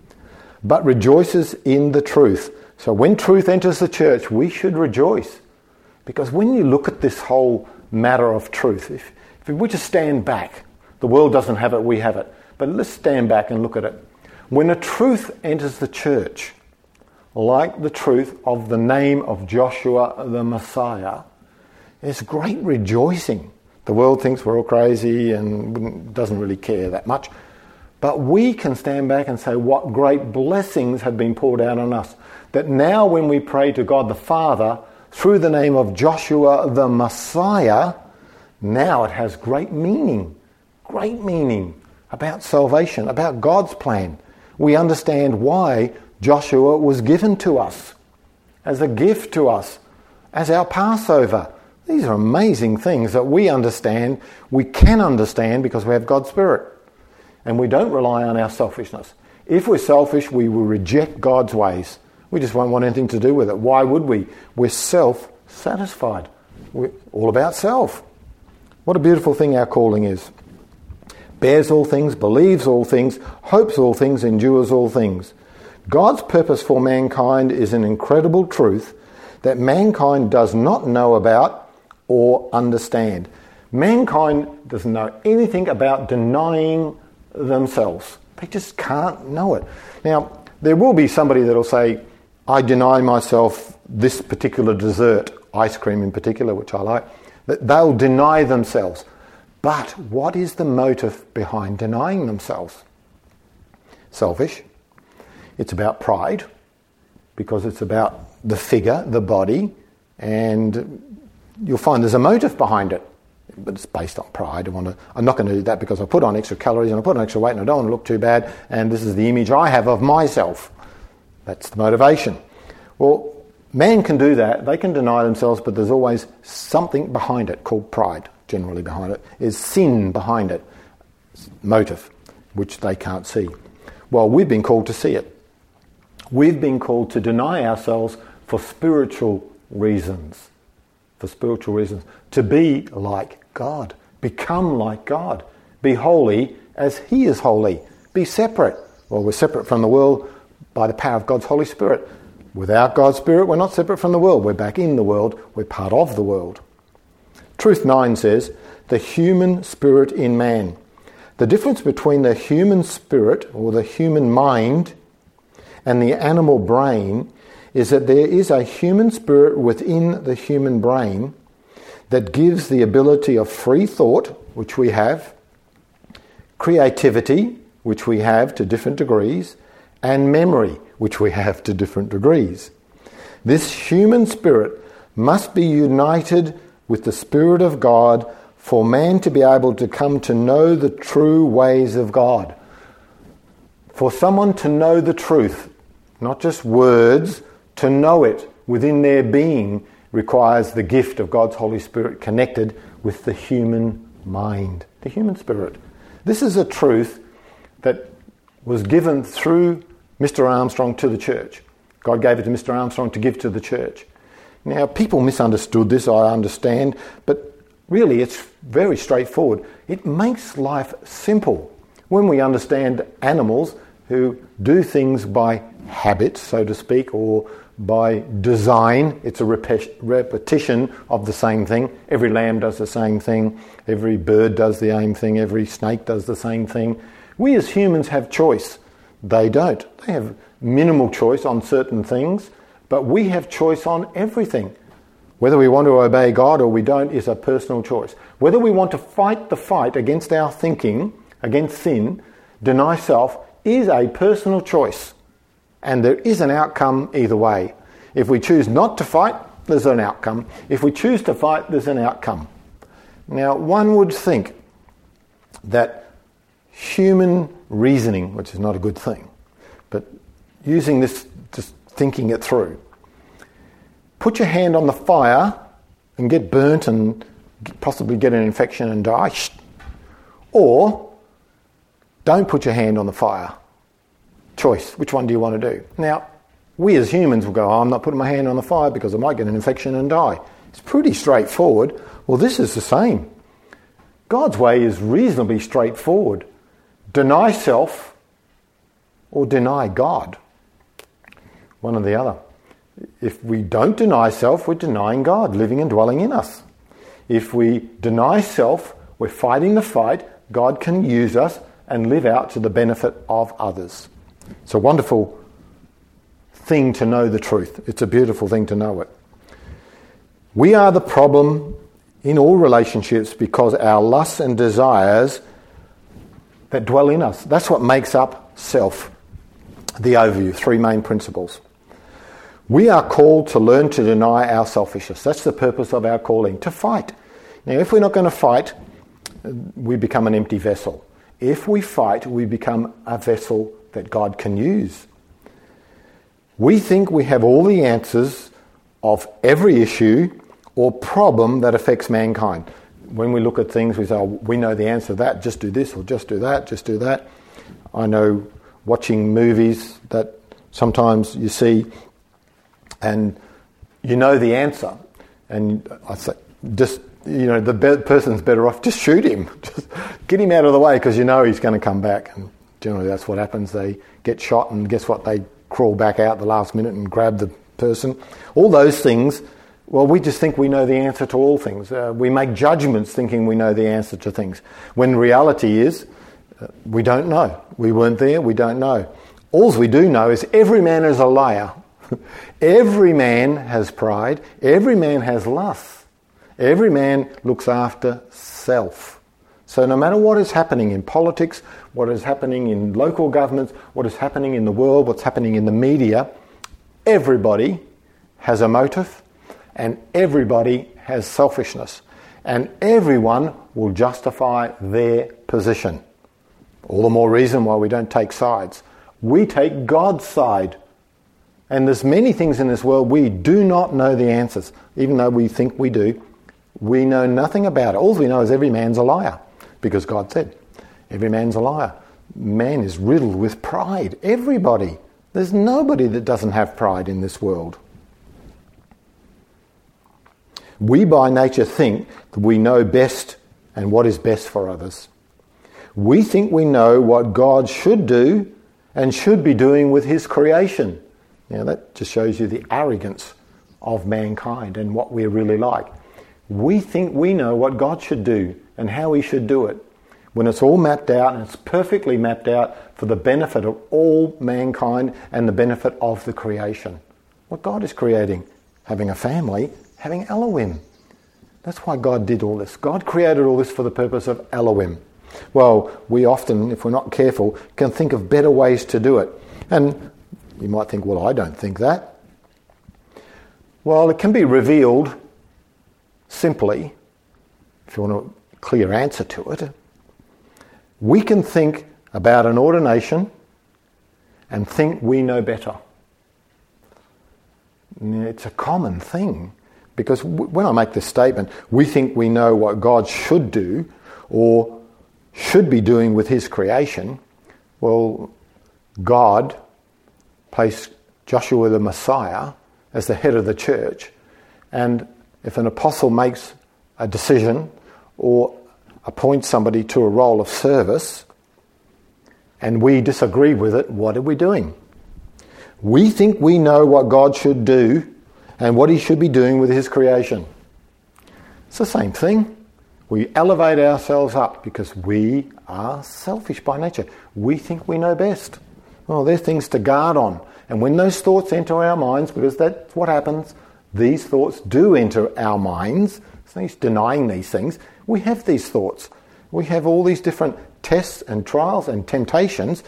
but rejoices in the truth. So when truth enters the church, we should rejoice. Because when you look at this whole matter of truth, if, if we just stand back, the world doesn't have it, we have it. But let's stand back and look at it. When a truth enters the church, like the truth of the name of Joshua the Messiah, there's great rejoicing. The world thinks we're all crazy and doesn't really care that much. But we can stand back and say what great blessings have been poured out on us. That now when we pray to God the Father, through the name of Joshua the Messiah, now it has great meaning. Great meaning about salvation, about God's plan. We understand why Joshua was given to us, as a gift to us, as our Passover. These are amazing things that we understand, we can understand because we have God's Spirit. And we don't rely on our selfishness. If we're selfish, we will reject God's ways. We just won't want anything to do with it. Why would we? We're self-satisfied. We're all about self. What a beautiful thing our calling is. Bears all things, believes all things, hopes all things, endures all things. God's purpose for mankind is an incredible truth that mankind does not know about or understand. Mankind doesn't know anything about denying themselves. They just can't know it. Now, there will be somebody that will say, I deny myself this particular dessert, ice cream in particular, which I like. That they'll deny themselves. But what is the motive behind denying themselves? Selfish. It's about pride, because it's about the figure, the body, and you'll find there's a motive behind it, but it's based on pride. I want to, I'm not going to do that because I put on extra calories and I put on extra weight and I don't want to look too bad, and this is the image I have of myself. That's the motivation. Well, man can do that. They can deny themselves, but there's always something behind it called pride. Generally behind it is sin behind it, motive, which they can't see. Well, we've been called to see it. We've been called to deny ourselves for spiritual reasons. For spiritual reasons. To be like God. Become like God. Be holy as He is holy. Be separate. Well, we're separate from the world by the power of God's Holy Spirit. Without God's Spirit, we're not separate from the world. We're back in the world. We're part of the world. Truth nine says, the human spirit in man. The difference between the human spirit or the human mind and the animal brain is that there is a human spirit within the human brain that gives the ability of free thought, which we have, creativity, which we have to different degrees, and memory, which we have to different degrees. This human spirit must be united with the Spirit of God for man to be able to come to know the true ways of God. For someone to know the truth, not just words, to know it within their being requires the gift of God's Holy Spirit connected with the human mind, the human spirit. This is a truth that was given through Mister Armstrong to the church. God gave it to Mister Armstrong to give to the church. Now, people misunderstood this, I understand, but really it's very straightforward. It makes life simple. When we understand animals who do things by habit, so to speak, or by design, it's a rep- repetition of the same thing. Every lamb does the same thing, every bird does the same thing, every snake does the same thing. We as humans have choice. They don't. They have minimal choice on certain things, but we have choice on everything. Whether we want to obey God or we don't is a personal choice. Whether we want to fight the fight against our thinking, against sin, deny self, is a personal choice. And there is an outcome either way. If we choose not to fight, there's an outcome. If we choose to fight, there's an outcome. Now, one would think that human reasoning, which is not a good thing, but using this, just thinking it through, put your hand on the fire and get burnt and possibly get an infection and die, or don't put your hand on the fire. Choice, which one do you want to do? Now, we as humans will go, oh, I'm not putting my hand on the fire because I might get an infection and die. It's pretty straightforward. Well, this is the same. God's way is reasonably straightforward. Deny self or deny God. One or the other. If we don't deny self, we're denying God living and dwelling in us. If we deny self, we're fighting the fight. God can use us and live out to the benefit of others. It's a wonderful thing to know the truth. It's a beautiful thing to know it. We are the problem in all relationships because our lusts and desires that dwell in us. That's what makes up self. The overview, three main principles. We are called to learn to deny our selfishness. That's the purpose of our calling, to fight. Now, if we're not going to fight, we become an empty vessel. If we fight, we become a vessel that God can use. We think we have all the answers of every issue or problem that affects mankind. When we look at things, we say, oh, we know the answer to that, just do this or just do that, just do that. I know watching movies that sometimes you see and you know the answer. And I say, just, you know, the be- person's better off, just shoot him. Just get him out of the way because you know he's going to come back. And generally that's what happens. They get shot and guess what? They crawl back out the last minute and grab the person. All those things, well, we just think we know the answer to all things. Uh, we make judgments thinking we know the answer to things. When reality is, uh, we don't know. We weren't there, we don't know. All we do know is every man is a liar. Every man has pride. Every man has lust. Every man looks after self. So no matter what is happening in politics, what is happening in local governments, what is happening in the world, what's happening in the media, everybody has a motive and everybody has selfishness. And everyone will justify their position. All the more reason why we don't take sides. We take God's side. And there's many things in this world we do not know the answers. Even though we think we do, we know nothing about it. All we know is every man's a liar. Because God said, every man's a liar. Man is riddled with pride. Everybody. There's nobody that doesn't have pride in this world. We by nature think that we know best and what is best for others. We think we know what God should do and should be doing with his creation. Now that just shows you the arrogance of mankind and what we're really like. We think we know what God should do and how he should do it, when it's all mapped out and it's perfectly mapped out for the benefit of all mankind and the benefit of the creation. What God is creating, having a family, having Elohim. That's why God did all this. God created all this for the purpose of Elohim. Well, we often, if we're not careful, can think of better ways to do it. And you might think, well, I don't think that. Well, it can be revealed simply, if you want a clear answer to it. We can think about an ordination and think we know better. It's a common thing, because when I make this statement, we think we know what God should do or should be doing with his creation. Well, God placed Joshua the Messiah as the head of the church, and if an apostle makes a decision or appoints somebody to a role of service and we disagree with it, what are we doing? We think we know what God should do and what he should be doing with his creation. It's the same thing. We elevate ourselves up because we are selfish by nature. We think we know best. Well, there's things to guard on. And when those thoughts enter our minds, because that's what happens, these thoughts do enter our minds. So he's denying these things. We have these thoughts. We have all these different tests and trials and temptations.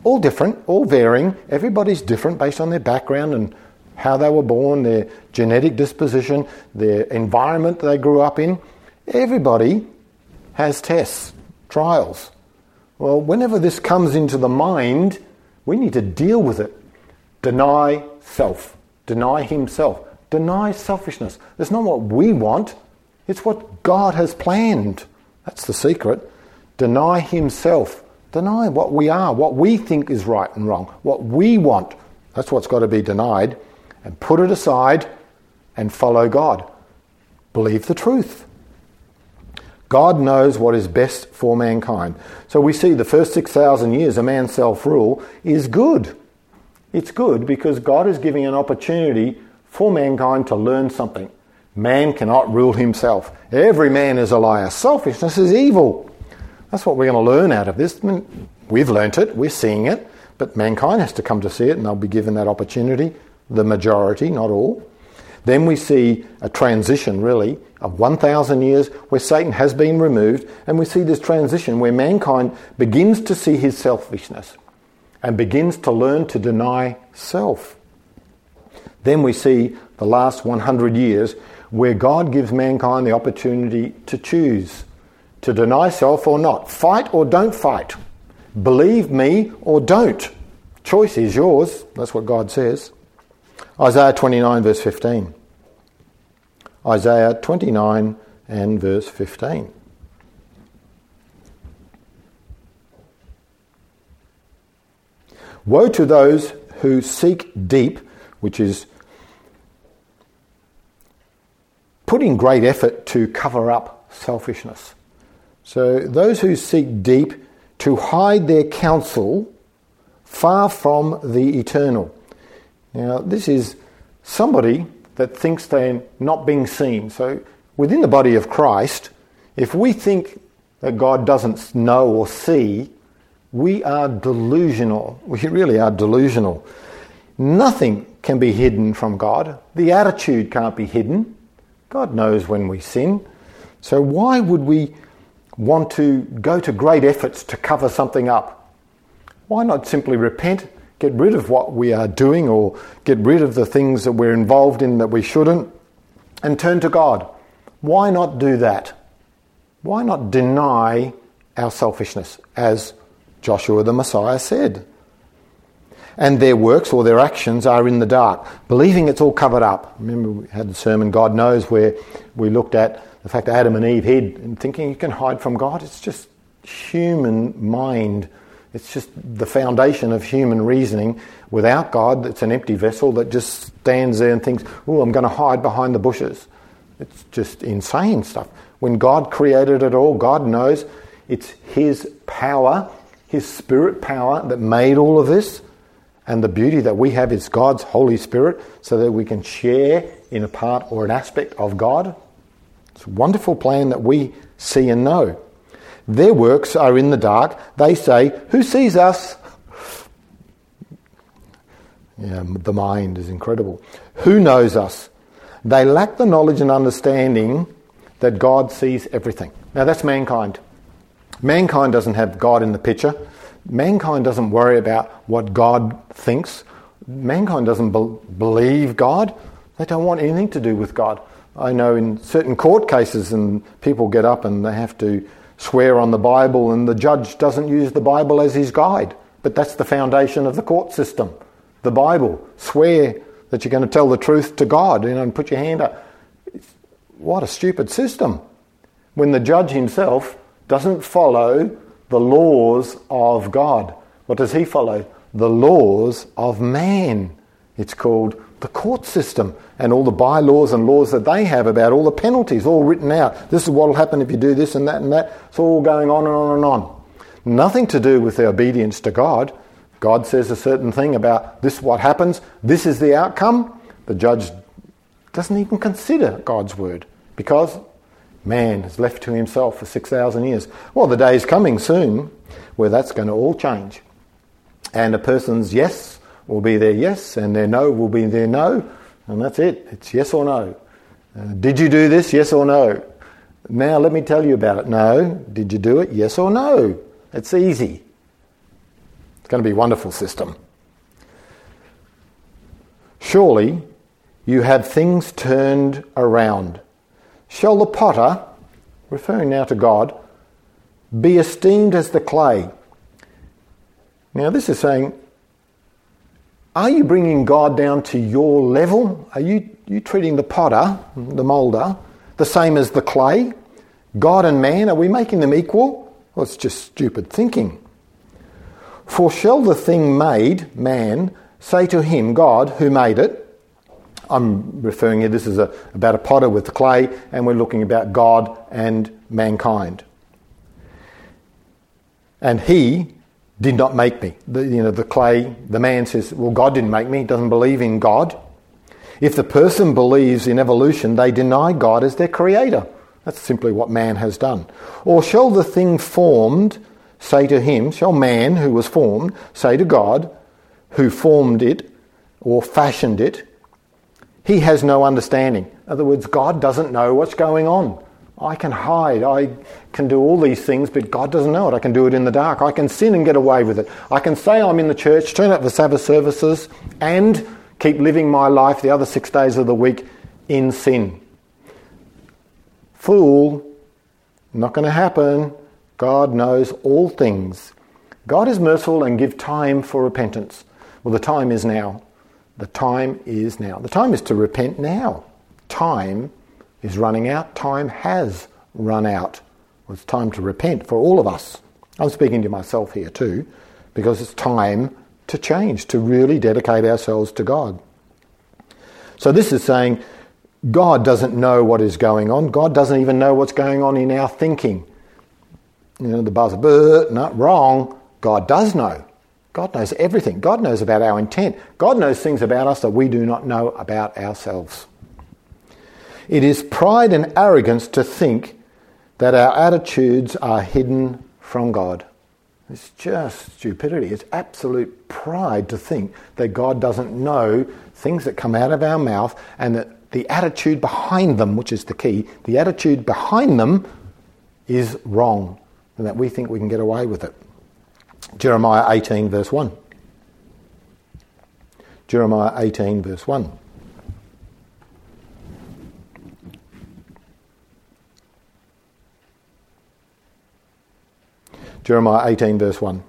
all different, all varying. Everybody's different based on their background and how they were born, their genetic disposition, their environment they grew up in. Everybody has tests, trials. Well, whenever this comes into the mind, we need to deal with it. Deny self. Deny himself. Deny selfishness. It's not what we want. It's what God has planned. That's the secret. Deny himself. Deny what we are, what we think is right and wrong, what we want. That's what's got to be denied. And put it aside and follow God. Believe the truth. God knows what is best for mankind. So we see the first six thousand years of man's self-rule is good. It's good because God is giving an opportunity for mankind to learn something. Man cannot rule himself. Every man is a liar. Selfishness is evil. That's what we're going to learn out of this. I mean, we've learnt it, we're seeing it, but mankind has to come to see it and they'll be given that opportunity. The majority, not all. Then we see a transition, really, of one thousand years where Satan has been removed, and we see this transition where mankind begins to see his selfishness and begins to learn to deny self. Then we see the last one hundred years where God gives mankind the opportunity to choose, to deny self or not, fight or don't fight, believe me or don't. Choice is yours, that's what God says. Isaiah twenty-nine verse fifteen. Isaiah twenty-nine and verse fifteen. Woe to those who seek deep, which is putting great effort to cover up selfishness. So those who seek deep to hide their counsel far from the eternal. Now, this is somebody that thinks they're not being seen. So within the body of Christ, if we think that God doesn't know or see, we are delusional. We really are delusional. Nothing can be hidden from God. The attitude can't be hidden. God knows when we sin. So why would we want to go to great efforts to cover something up? Why not simply repent? Get rid of what we are doing or get rid of the things that we're involved in that we shouldn't and turn to God. Why not do that? Why not deny our selfishness, as Joshua the Messiah said? And their works or their actions are in the dark, believing it's all covered up. Remember we had the sermon, God Knows, where we looked at the fact that Adam and Eve hid and thinking you can hide from God. It's just human mind. It's just the foundation of human reasoning. Without God, it's an empty vessel that just stands there and thinks, oh, I'm going to hide behind the bushes. It's just insane stuff. When God created it all, God knows it's his power, his spirit power that made all of this. And the beauty that we have is God's Holy Spirit so that we can share in a part or an aspect of God. It's a wonderful plan that we see and know. Their works are in the dark. They say, who sees us? Yeah, the mind is incredible. Who knows us? They lack the knowledge and understanding that God sees everything. Now that's mankind. Mankind doesn't have God in the picture. Mankind doesn't worry about what God thinks. Mankind doesn't be- believe God. They don't want anything to do with God. I know in certain court cases and people get up and they have to swear on the Bible and the judge doesn't use the Bible as his guide. But that's the foundation of the court system. The Bible. Swear that you're going to tell the truth to God, you know, and put your hand up. It's, what a stupid system. When the judge himself doesn't follow the laws of God. What does he follow? The laws of man. It's called the court system, and all the bylaws and laws that they have about all the penalties, all written out. This is what will happen if you do this and that and that. It's all going on and on and on. Nothing to do with the obedience to God. God says a certain thing about this is what happens, this is the outcome. The judge doesn't even consider God's word because man is left to himself for six thousand years. Well, the day is coming soon where that's going to all change. And a person's yes will be their yes, and their no will be their no, and that's it. It's yes or no. Uh, did you do this? Yes or no. Now let me tell you about it. No. Did you do it? Yes or no. It's easy. It's going to be a wonderful system. Surely you have things turned around. Shall the potter, referring now to God, be esteemed as the clay? Now this is saying, are you bringing God down to your level? Are you, you treating the potter, the moulder, the same as the clay? God and man, are we making them equal? Well, it's just stupid thinking. For shall the thing made, man, say to him, God, who made it? I'm referring here, this is a, about a potter with the clay, and we're looking about God and mankind. And he did not make me. The, you know, the clay, the man says, well, God didn't make me. He doesn't believe in God. If the person believes in evolution, they deny God as their creator. That's simply what man has done. Or shall the thing formed say to him, shall man who was formed say to God, who formed it or fashioned it, he has no understanding. In other words, God doesn't know what's going on. I can hide, I can do all these things, but God doesn't know it. I can do it in the dark. I can sin and get away with it. I can say I'm in the church, turn up for Sabbath services, and keep living my life the other six days of the week in sin. Fool, not going to happen. God knows all things. God is merciful and give time for repentance. Well, the time is now. The time is now. The time is to repent now. Time is running out. Time has run out. Well, it's time to repent for all of us. I'm speaking to myself here too, because it's time to change, to really dedicate ourselves to God. So this is saying God doesn't know what is going on. God doesn't even know what's going on in our thinking. You know, the buzzer, but not wrong. God does know. God knows everything. God knows about our intent. God knows things about us that we do not know about ourselves. It is pride and arrogance to think that our attitudes are hidden from God. It's just stupidity. It's absolute pride to think that God doesn't know things that come out of our mouth, and that the attitude behind them, which is the key, the attitude behind them is wrong, and that we think we can get away with it. Jeremiah eighteen verse one. Jeremiah eighteen verse one. Jeremiah eighteen verse one.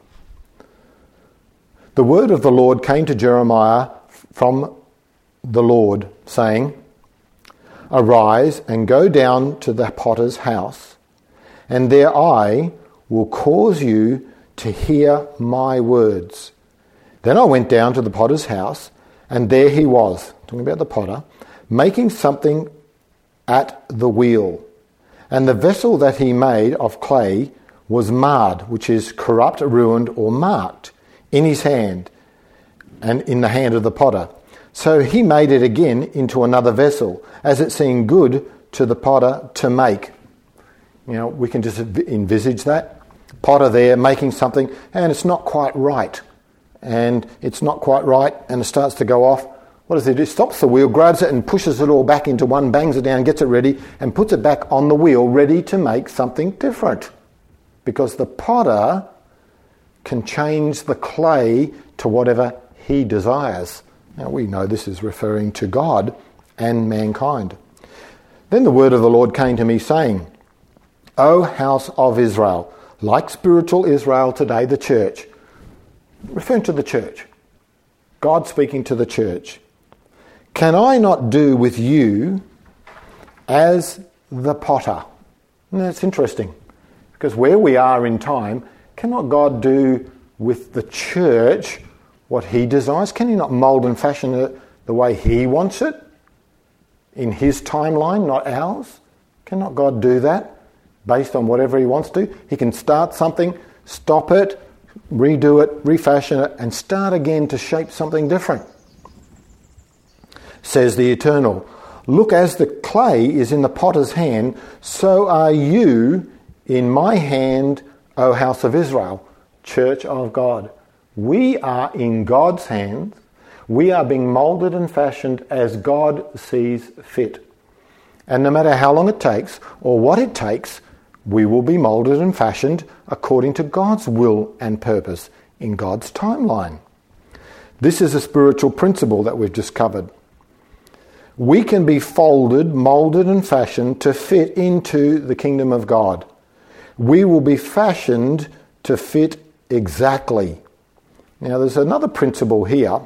The word of the Lord came to Jeremiah from the Lord, saying, Arise and go down to the potter's house, and there I will cause you to hear my words. Then I went down to the potter's house, and there he was, talking about the potter, making something at the wheel. And the vessel that he made of clay was marred, which is corrupt, ruined, or marked, in his hand, and in the hand of the potter. So he made it again into another vessel, as it seemed good to the potter to make. You know, we can just envisage that. Potter there making something, and it's not quite right. And it's not quite right, and it starts to go off. What does he do? Stops the wheel, grabs it and pushes it all back into one, bangs it down, gets it ready, and puts it back on the wheel, ready to make something different. Because the potter can change the clay to whatever he desires. Now we know this is referring to God and mankind. Then the word of the Lord came to me saying, O house of Israel, like spiritual Israel today, the church, referring to the church, God speaking to the church, can I not do with you as the potter? And that's interesting, because where we are in time, cannot God do with the church what he desires? Can he not mould and fashion it the way he wants it? In his timeline, not ours? Cannot God do that based on whatever he wants to? He can start something, stop it, redo it, refashion it, and start again to shape something different. Says the Eternal, look, as the clay is in the potter's hand, so are you in my hand, O house of Israel, church of God. We are in God's hands. We are being moulded and fashioned as God sees fit. And no matter how long it takes or what it takes, we will be moulded and fashioned according to God's will and purpose in God's timeline. This is a spiritual principle that we've just covered. We can be folded, moulded and fashioned to fit into the kingdom of God. We will be fashioned to fit exactly. Now there's another principle here.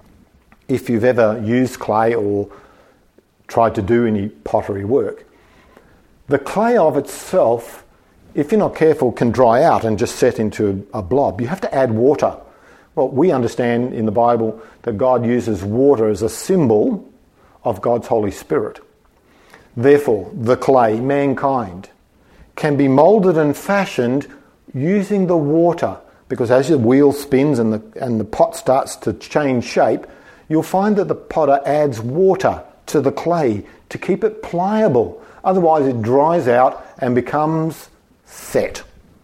If you've ever used clay or tried to do any pottery work, the clay of itself, if you're not careful, can dry out and just set into a blob. You have to add water. Well, we understand in the Bible that God uses water as a symbol of God's Holy Spirit. Therefore, the clay, mankind, can be moulded and fashioned using the water, because as the wheel spins and the, and the pot starts to change shape, you'll find that the potter adds water to the clay to keep it pliable. Otherwise it dries out and becomes set.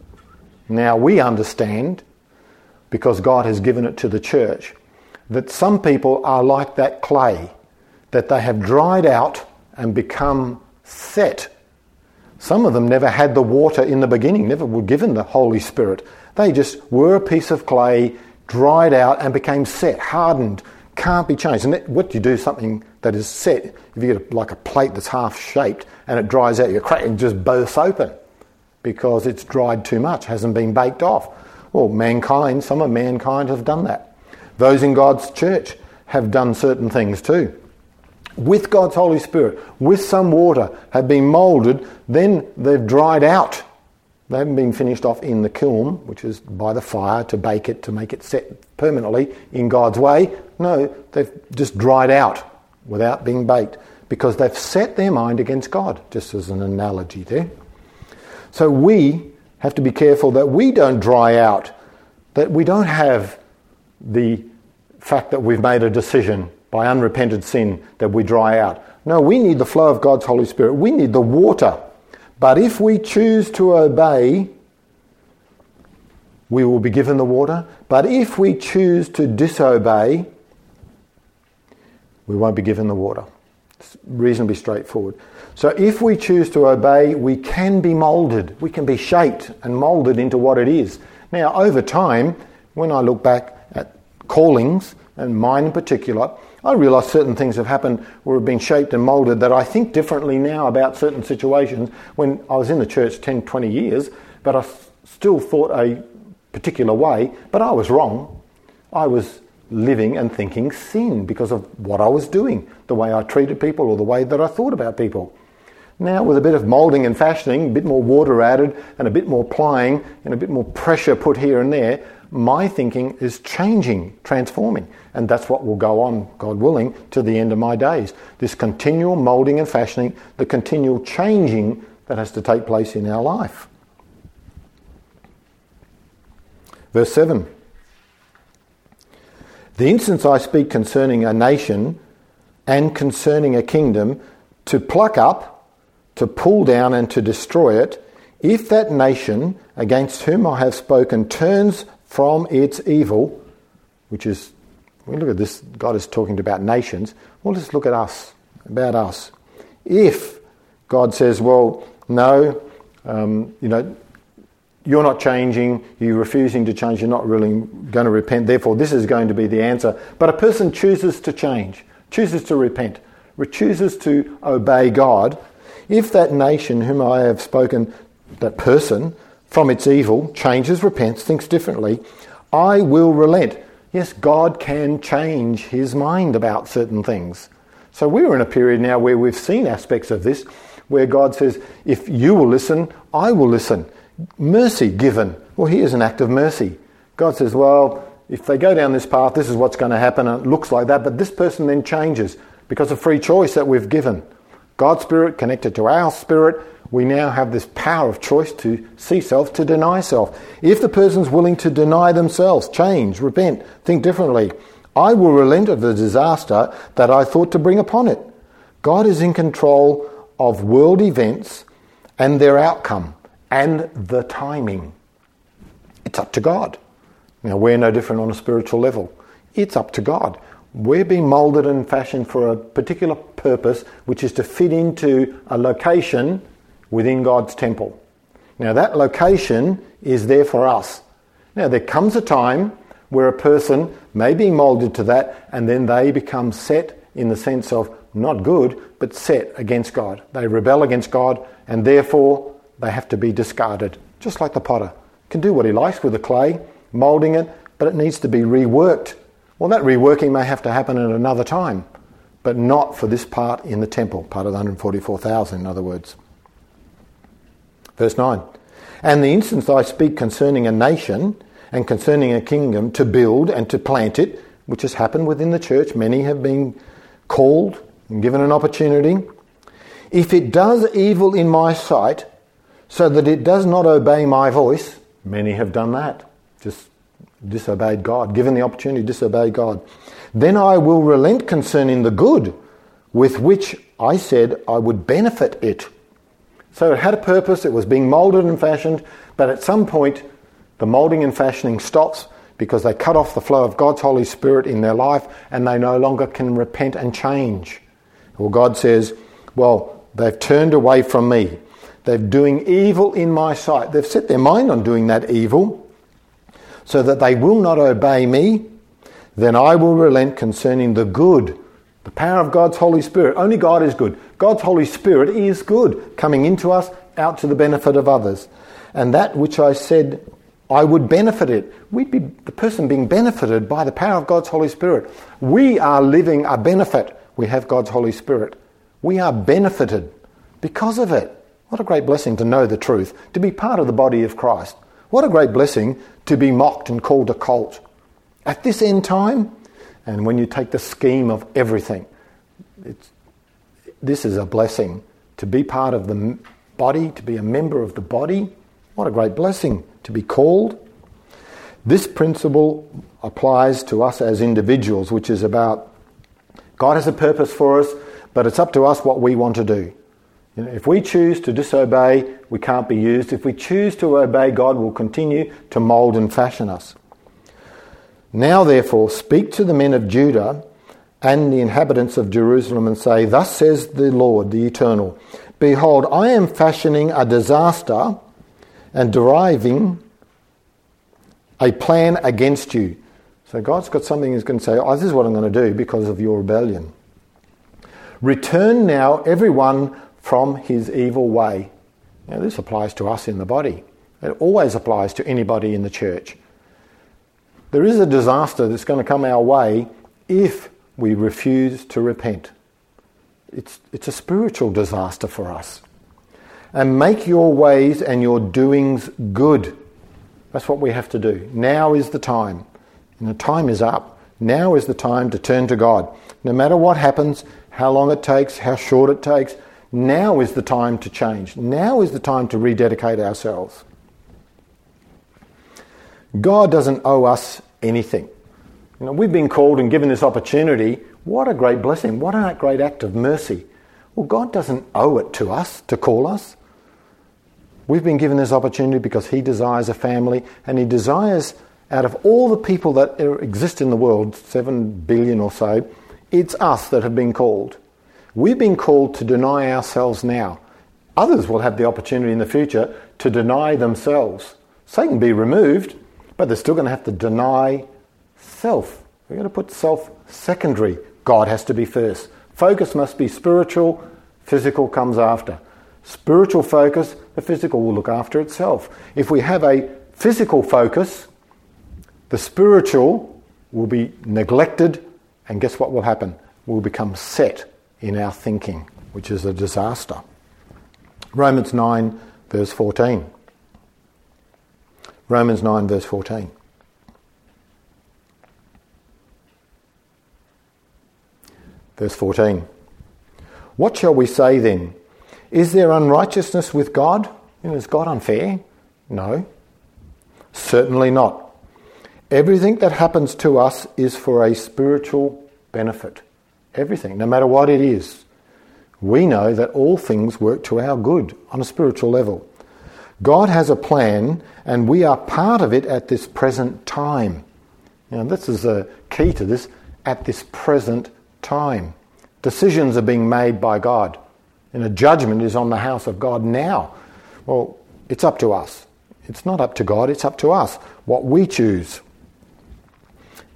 Now we understand, because God has given it to the church, that some people are like that clay, that they have dried out and become set. Some of them never had the water in the beginning, never were given the Holy Spirit. They just were a piece of clay, dried out and became set, hardened, can't be changed. And what do you do something that is set? If you get a, like a plate that's half shaped and it dries out, you crack it and just bursts open because it's dried too much, hasn't been baked off. Well, mankind, some of mankind have done that. Those in God's church have done certain things too. With God's Holy Spirit, with some water, have been moulded, then they've dried out. They haven't been finished off in the kiln, which is by the fire, to bake it, to make it set permanently in God's way. No, they've just dried out without being baked because they've set their mind against God, just as an analogy there. So we have to be careful that we don't dry out, that we don't have the fact that we've made a decision by unrepented sin that we dry out. No, we need the flow of God's Holy Spirit. We need the water. But if we choose to obey, we will be given the water. But if we choose to disobey, we won't be given the water. It's reasonably straightforward. So if we choose to obey, we can be moulded. We can be shaped and moulded into what it is. Now, over time, when I look back at callings, and mine in particular, I realise certain things have happened where we've been shaped and moulded that I think differently now about certain situations. When I was in the church ten, twenty years, but I still thought a particular way, but I was wrong. I was living and thinking sin because of what I was doing, the way I treated people or the way that I thought about people. Now with a bit of moulding and fashioning, a bit more water added and a bit more plying and a bit more pressure put here and there, my thinking is changing, transforming. And that's what will go on, God willing, to the end of my days. This continual moulding and fashioning, the continual changing that has to take place in our life. Verse seven. The instance I speak concerning a nation and concerning a kingdom, to pluck up, to pull down and to destroy it, if that nation against whom I have spoken turns from its evil, which is, when we look at this, God is talking about nations. Well, let's look at us, about us. If God says, well, no, um, you know, you're not changing, you're refusing to change, you're not really going to repent, therefore this is going to be the answer. But a person chooses to change, chooses to repent, chooses to obey God. If that nation whom I have spoken, that person, from its evil, changes, repents, thinks differently, I will relent. Yes, God can change his mind about certain things. So we're in a period now where we've seen aspects of this, where God says, if you will listen, I will listen. Mercy given. Well, here's an act of mercy. God says, well, if they go down this path, this is what's going to happen, and it looks like that, but this person then changes because of free choice that we've given. God's Spirit connected to our spirit, we now have this power of choice to see self, to deny self. If the person's willing to deny themselves, change, repent, think differently, I will relent of the disaster that I thought to bring upon it. God is in control of world events and their outcome and the timing. It's up to God. Now, we're no different on a spiritual level. It's up to God. We're being moulded and fashioned for a particular purpose, which is to fit into a location within God's temple. Now that location is there for us. Now there comes a time where a person may be moulded to that and then they become set in the sense of not good, but set against God. They rebel against God and therefore they have to be discarded, just like the potter. Can do what he likes with the clay, moulding it, but it needs to be reworked. Well, that reworking may have to happen at another time, but not for this part in the temple, part of the one hundred forty-four thousand, in other words. Verse nine. And the instance I speak concerning a nation and concerning a kingdom to build and to plant it, which has happened within the church, many have been called and given an opportunity. If it does evil in my sight, so that it does not obey my voice, many have done that, just disobeyed God, given the opportunity to disobey God. Then I will relent concerning the good with which I said I would benefit it. So it had a purpose, it was being moulded and fashioned, but at some point the moulding and fashioning stops because they cut off the flow of God's Holy Spirit in their life and they no longer can repent and change. Well, God says, well, they've turned away from me. They're doing evil in my sight. They've set their mind on doing that evil so that they will not obey me. Then I will relent concerning the good, the power of God's Holy Spirit. Only God is good. God's Holy Spirit is good, coming into us, out to the benefit of others. And that which I said I would benefit it. We'd be the person being benefited by the power of God's Holy Spirit. We are living a benefit. We have God's Holy Spirit. We are benefited because of it. What a great blessing to know the truth, to be part of the body of Christ. What a great blessing to be mocked and called a cult. At this end time, and when you take the scheme of everything, it's, this is a blessing. To be part of the body, to be a member of the body, what a great blessing to be called. This principle applies to us as individuals, which is about God has a purpose for us, but it's up to us what we want to do. You know, if we choose to disobey, we can't be used. If we choose to obey, God will continue to mould and fashion us. Now, therefore, speak to the men of Judah and the inhabitants of Jerusalem and say, thus says the Lord, the Eternal, behold, I am fashioning a disaster and deriving a plan against you. So God's got something he's going to say, oh, this is what I'm going to do because of your rebellion. Return now, everyone, from his evil way. Now, this applies to us in the body. It always applies to anybody in the church. There is a disaster that's going to come our way if we refuse to repent. It's, it's a spiritual disaster for us. And make your ways and your doings good. That's what we have to do. Now is the time. And the time is up. Now is the time to turn to God. No matter what happens, how long it takes, how short it takes, now is the time to change. Now is the time to rededicate ourselves. God doesn't owe us anything. You know, we've been called and given this opportunity. What a great blessing. What a great act of mercy. Well, God doesn't owe it to us to call us. We've been given this opportunity because he desires a family, and he desires, out of all the people that exist in the world, seven billion or so, it's us that have been called. We've been called to deny ourselves now. Others will have the opportunity in the future to deny themselves. Satan be removed, but they're still going to have to deny self. We're going to put self secondary. God has to be first. Focus must be spiritual. Physical comes after. Spiritual focus, the physical will look after itself. If we have a physical focus, the spiritual will be neglected, and guess what will happen? We'll become set in our thinking, which is a disaster. Romans nine, verse fourteen. Romans nine, verse fourteen. Verse fourteen. What shall we say then? Is there unrighteousness with God? You know, is God unfair? No. Certainly not. Everything that happens to us is for a spiritual benefit. Everything, no matter what it is. We know that all things work to our good on a spiritual level. God has a plan, and we are part of it at this present time. Now, this is a key to this, at this present time. Decisions are being made by God, and a judgment is on the house of God now. Well, it's up to us. It's not up to God, it's up to us, what we choose.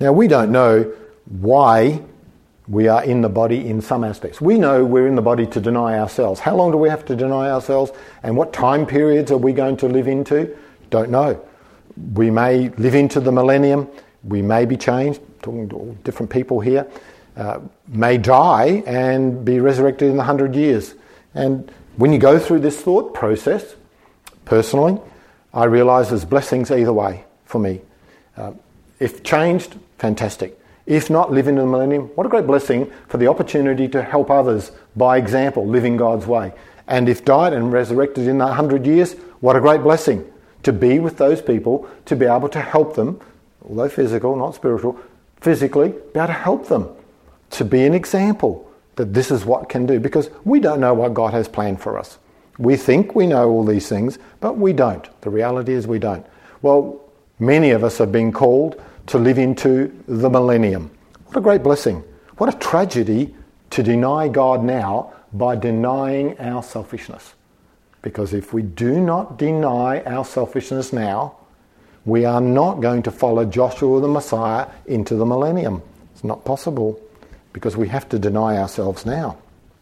Now, we don't know why we are in the body in some aspects. We know we're in the body to deny ourselves. How long do we have to deny ourselves? And what time periods are we going to live into? Don't know. We may live into the millennium. We may be changed, talking to all different people here, uh, may die and be resurrected in a hundred years. And when you go through this thought process, personally, I realise there's blessings either way for me. Uh, if changed, fantastic. If not, live into the millennium. What a great blessing for the opportunity to help others by example, living God's way. And if died and resurrected in a hundred years, what a great blessing to be with those people, to be able to help them, although physical, not spiritual, physically, be able to help them, to be an example that this is what can do. Because we don't know what God has planned for us. We think we know all these things, but we don't. The reality is we don't. Well, many of us are being called to live into the millennium. What a great blessing. What a tragedy to deny God now by denying our selfishness. Because if we do not deny our selfishness now, we are not going to follow Joshua the Messiah into the millennium. It's not possible because we have to deny ourselves now.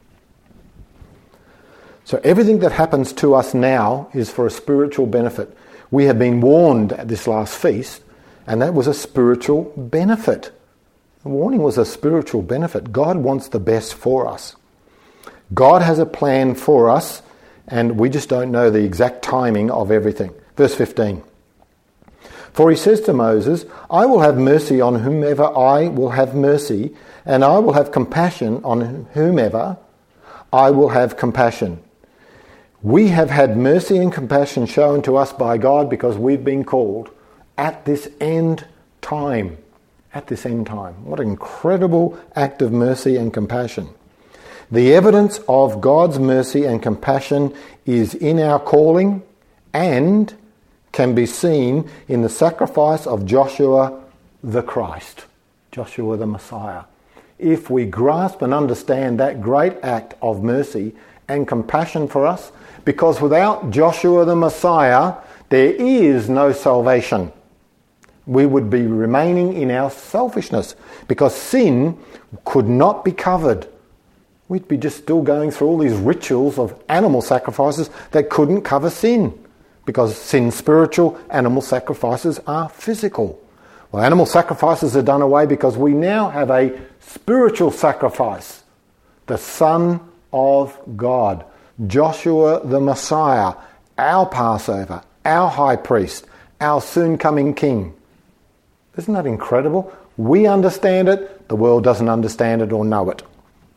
So everything that happens to us now is for a spiritual benefit. We have been warned at this last feast, and that was a spiritual benefit. The warning was a spiritual benefit. God wants the best for us. God has a plan for us, and we just don't know the exact timing of everything. Verse fifteen. For he says to Moses, I will have mercy on whomever I will have mercy, and I will have compassion on whomever I will have compassion. We have had mercy and compassion shown to us by God because we've been called at this end time. At this end time. What an incredible act of mercy and compassion. The evidence of God's mercy and compassion is in our calling and can be seen in the sacrifice of Joshua the Christ, Joshua the Messiah. If we grasp and understand that great act of mercy and compassion for us, because without Joshua the Messiah, there is no salvation. We would be remaining in our selfishness because sin could not be covered. We'd be just still going through all these rituals of animal sacrifices that couldn't cover sin, because sin's spiritual, animal sacrifices are physical. Well, animal sacrifices are done away because we now have a spiritual sacrifice, the Son of God, Joshua the Messiah, our Passover, our High Priest, our soon-coming King. Isn't that incredible? We understand it, the world doesn't understand it or know it.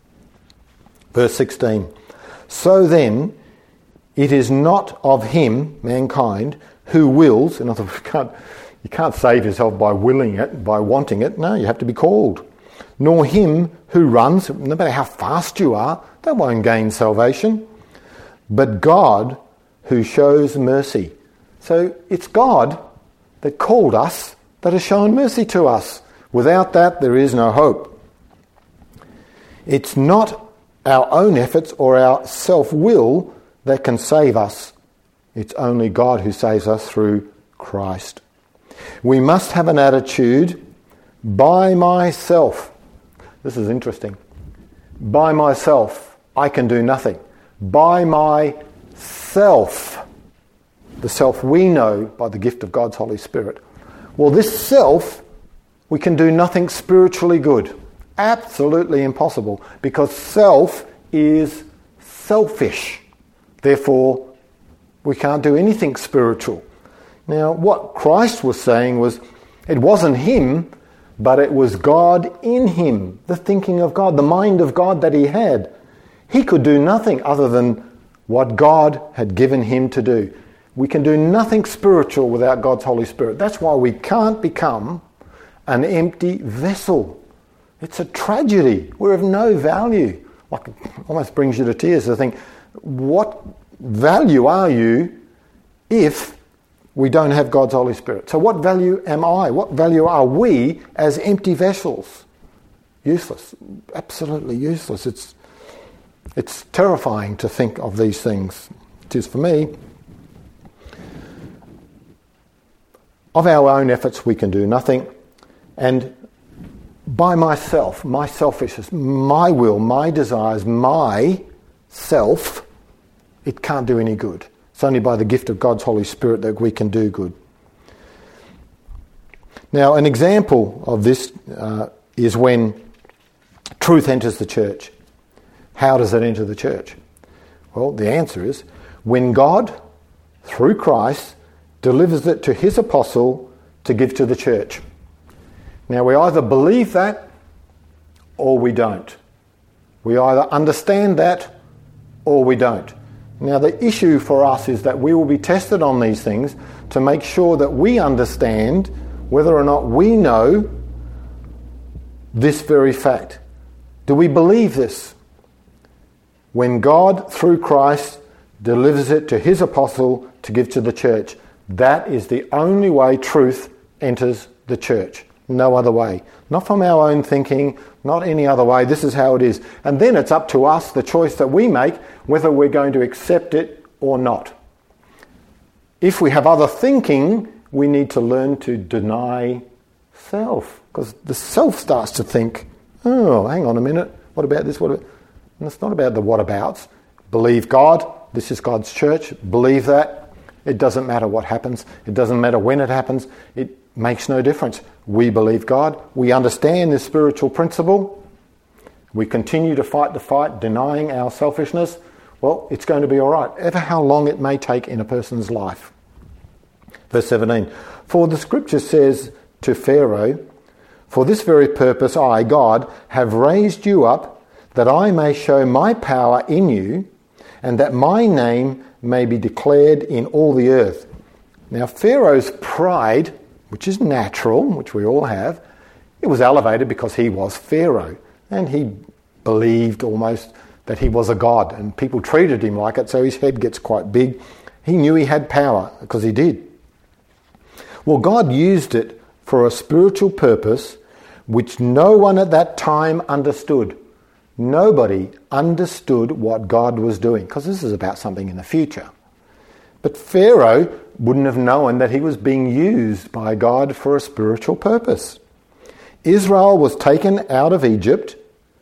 Verse sixteen. So then, it is not of him, mankind, who wills, in other words, you can't, you can't save yourself by willing it, by wanting it. No, you have to be called. Nor him who runs, no matter how fast you are, that won't gain salvation. But God who shows mercy. So it's God that called us, that has shown mercy to us. Without that, there is no hope. It's not our own efforts or our self-will that can save us. It's only God who saves us through Christ. We must have an attitude, by myself. This is interesting. By myself, I can do nothing. By myself, the self we know by the gift of God's Holy Spirit. Well, this self, we can do nothing spiritually good. Absolutely impossible, because self is selfish. Therefore, we can't do anything spiritual. Now, what Christ was saying was, it wasn't him, but it was God in him, the thinking of God, the mind of God that he had. He could do nothing other than what God had given him to do. We can do nothing spiritual without God's Holy Spirit. That's why we can't become an empty vessel. It's a tragedy. We're of no value. Like, it almost brings you to tears to think, what value are you if we don't have God's Holy Spirit? So what value am I? What value are we as empty vessels? Useless. Absolutely useless. It's it's terrifying to think of these things. It is for me. Of our own efforts we can do nothing. And by myself, my selfishness, my will, my desires, my self, it can't do any good. It's only by the gift of God's Holy Spirit that we can do good. Now, an example of this uh, is when truth enters the church. How does it enter the church? Well, the answer is when God, through Christ, delivers it to his apostle to give to the church. Now, we either believe that or we don't. We either understand that or we don't. Now, the issue for us is that we will be tested on these things to make sure that we understand whether or not we know this very fact. Do we believe this? When God, through Christ, delivers it to his apostle to give to the church, that is the only way truth enters the church. No other way. Not from our own thinking, not any other way. This is how it is. And then it's up to us, the choice that we make, whether we're going to accept it or not. If we have other thinking, we need to learn to deny self. Because the self starts to think, oh, hang on a minute, what about this? What about... And it's not about the whatabouts. Believe God, this is God's church, believe that. It doesn't matter what happens. It doesn't matter when it happens. It makes no difference. We believe God. We understand this spiritual principle. We continue to fight the fight, denying our selfishness. Well, it's going to be all right, ever how long it may take in a person's life. Verse seventeen. For the scripture says to Pharaoh, for this very purpose I, God, have raised you up, that I may show my power in you, and that my name may be declared in all the earth. Now, Pharaoh's pride, which is natural, which we all have, it was elevated because he was Pharaoh, and he believed almost that he was a god, and people treated him like it, so his head gets quite big. He knew he had power, because he did. Well, God used it for a spiritual purpose which no one at that time understood. Nobody understood what God was doing, because this is about something in the future. But Pharaoh wouldn't have known that he was being used by God for a spiritual purpose. Israel was taken out of Egypt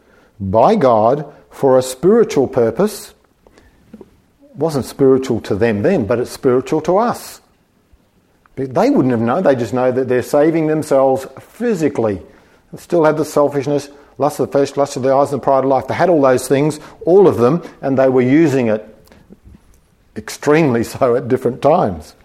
by God for a spiritual purpose. It wasn't spiritual to them then, but it's spiritual to us. They wouldn't have known. They just know that they're saving themselves physically. They still had the selfishness, lust of the flesh, lust of the eyes, and the pride of life. They had all those things, all of them, and they were using it extremely so at different times.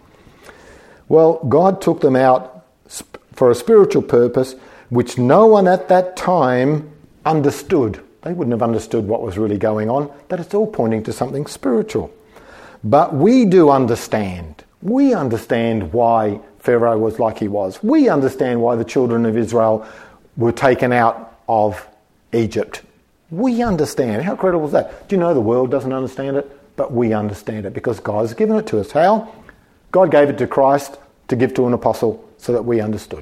Well, God took them out for a spiritual purpose which no one at that time understood. They wouldn't have understood what was really going on, that it's all pointing to something spiritual. But we do understand. We understand why Pharaoh was like he was. We understand why the children of Israel were taken out of Egypt. We understand. How incredible is that? Do you know the world doesn't understand it? But we understand it because God has given it to us. How? God gave it to Christ to give to an apostle so that we understood.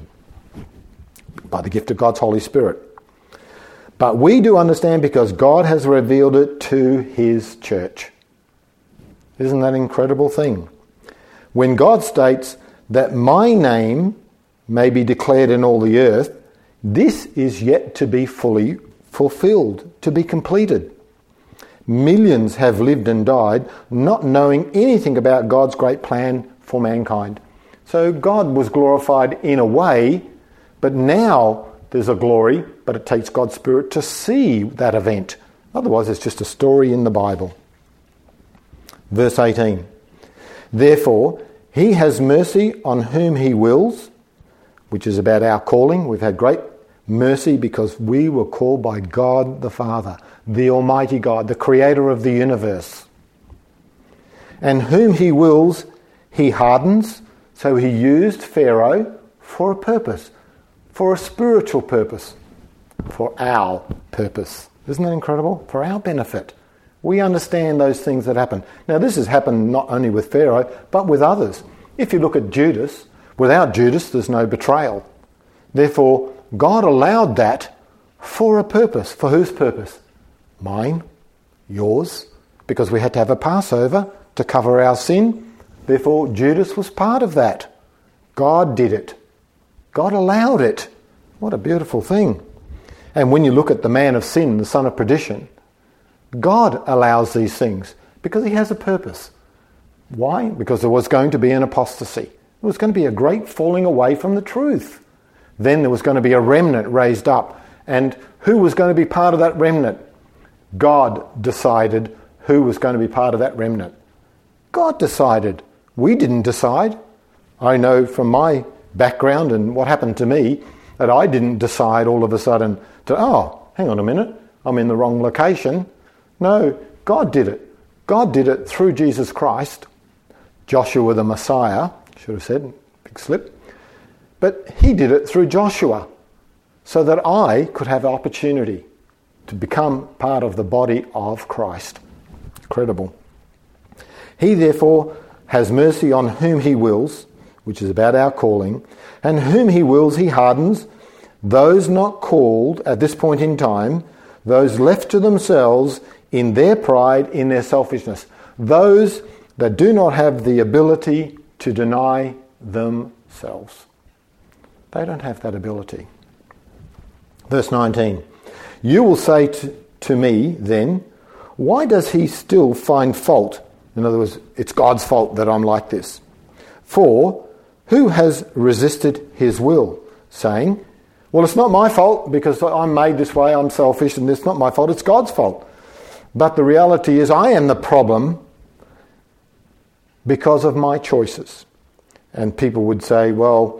By the gift of God's Holy Spirit. But we do understand because God has revealed it to his church. Isn't that an incredible thing? When God states that my name may be declared in all the earth, this is yet to be fully fulfilled, to be completed. Millions have lived and died not knowing anything about God's great plan for mankind. So God was glorified in a way, but now there's a glory, but it takes God's Spirit to see that event. Otherwise, it's just a story in the Bible. Verse eighteen. Therefore, he has mercy on whom he wills, which is about our calling. We've had great mercy because we were called by God the Father, the Almighty God, the creator of the universe. And whom he wills, he hardens. So he used Pharaoh for a purpose, for a spiritual purpose, for our purpose. Isn't that incredible? For our benefit. We understand those things that happen. Now this has happened not only with Pharaoh, but with others. If you look at Judas, without Judas there's no betrayal. Therefore, God allowed that for a purpose. For whose purpose? Mine, yours, because we had to have a Passover to cover our sin. Therefore, Judas was part of that. God did it. God allowed it. What a beautiful thing. And when you look at the man of sin, the son of perdition, God allows these things because he has a purpose. Why? Because there was going to be an apostasy. There was going to be a great falling away from the truth. Then there was going to be a remnant raised up. And who was going to be part of that remnant? God decided who was going to be part of that remnant. God decided. We didn't decide. I know from my background and what happened to me that I didn't decide all of a sudden to, oh, hang on a minute, I'm in the wrong location. No, God did it. God did it through Jesus Christ. Joshua the Messiah, should have said, big slip. But he did it through Joshua so that I could have opportunity to become part of the body of Christ. Incredible. He therefore has mercy on whom he wills, which is about our calling, and whom he wills he hardens. Those not called at this point in time, those left to themselves in their pride, in their selfishness, those that do not have the ability to deny themselves. They don't have that ability. Verse nineteen. You will say to, to me then, why does he still find fault? In other words, it's God's fault that I'm like this. For who has resisted his will, saying, well, it's not my fault because I'm made this way, I'm selfish, and it's not my fault, it's God's fault. But the reality is I am the problem because of my choices. And people would say, well,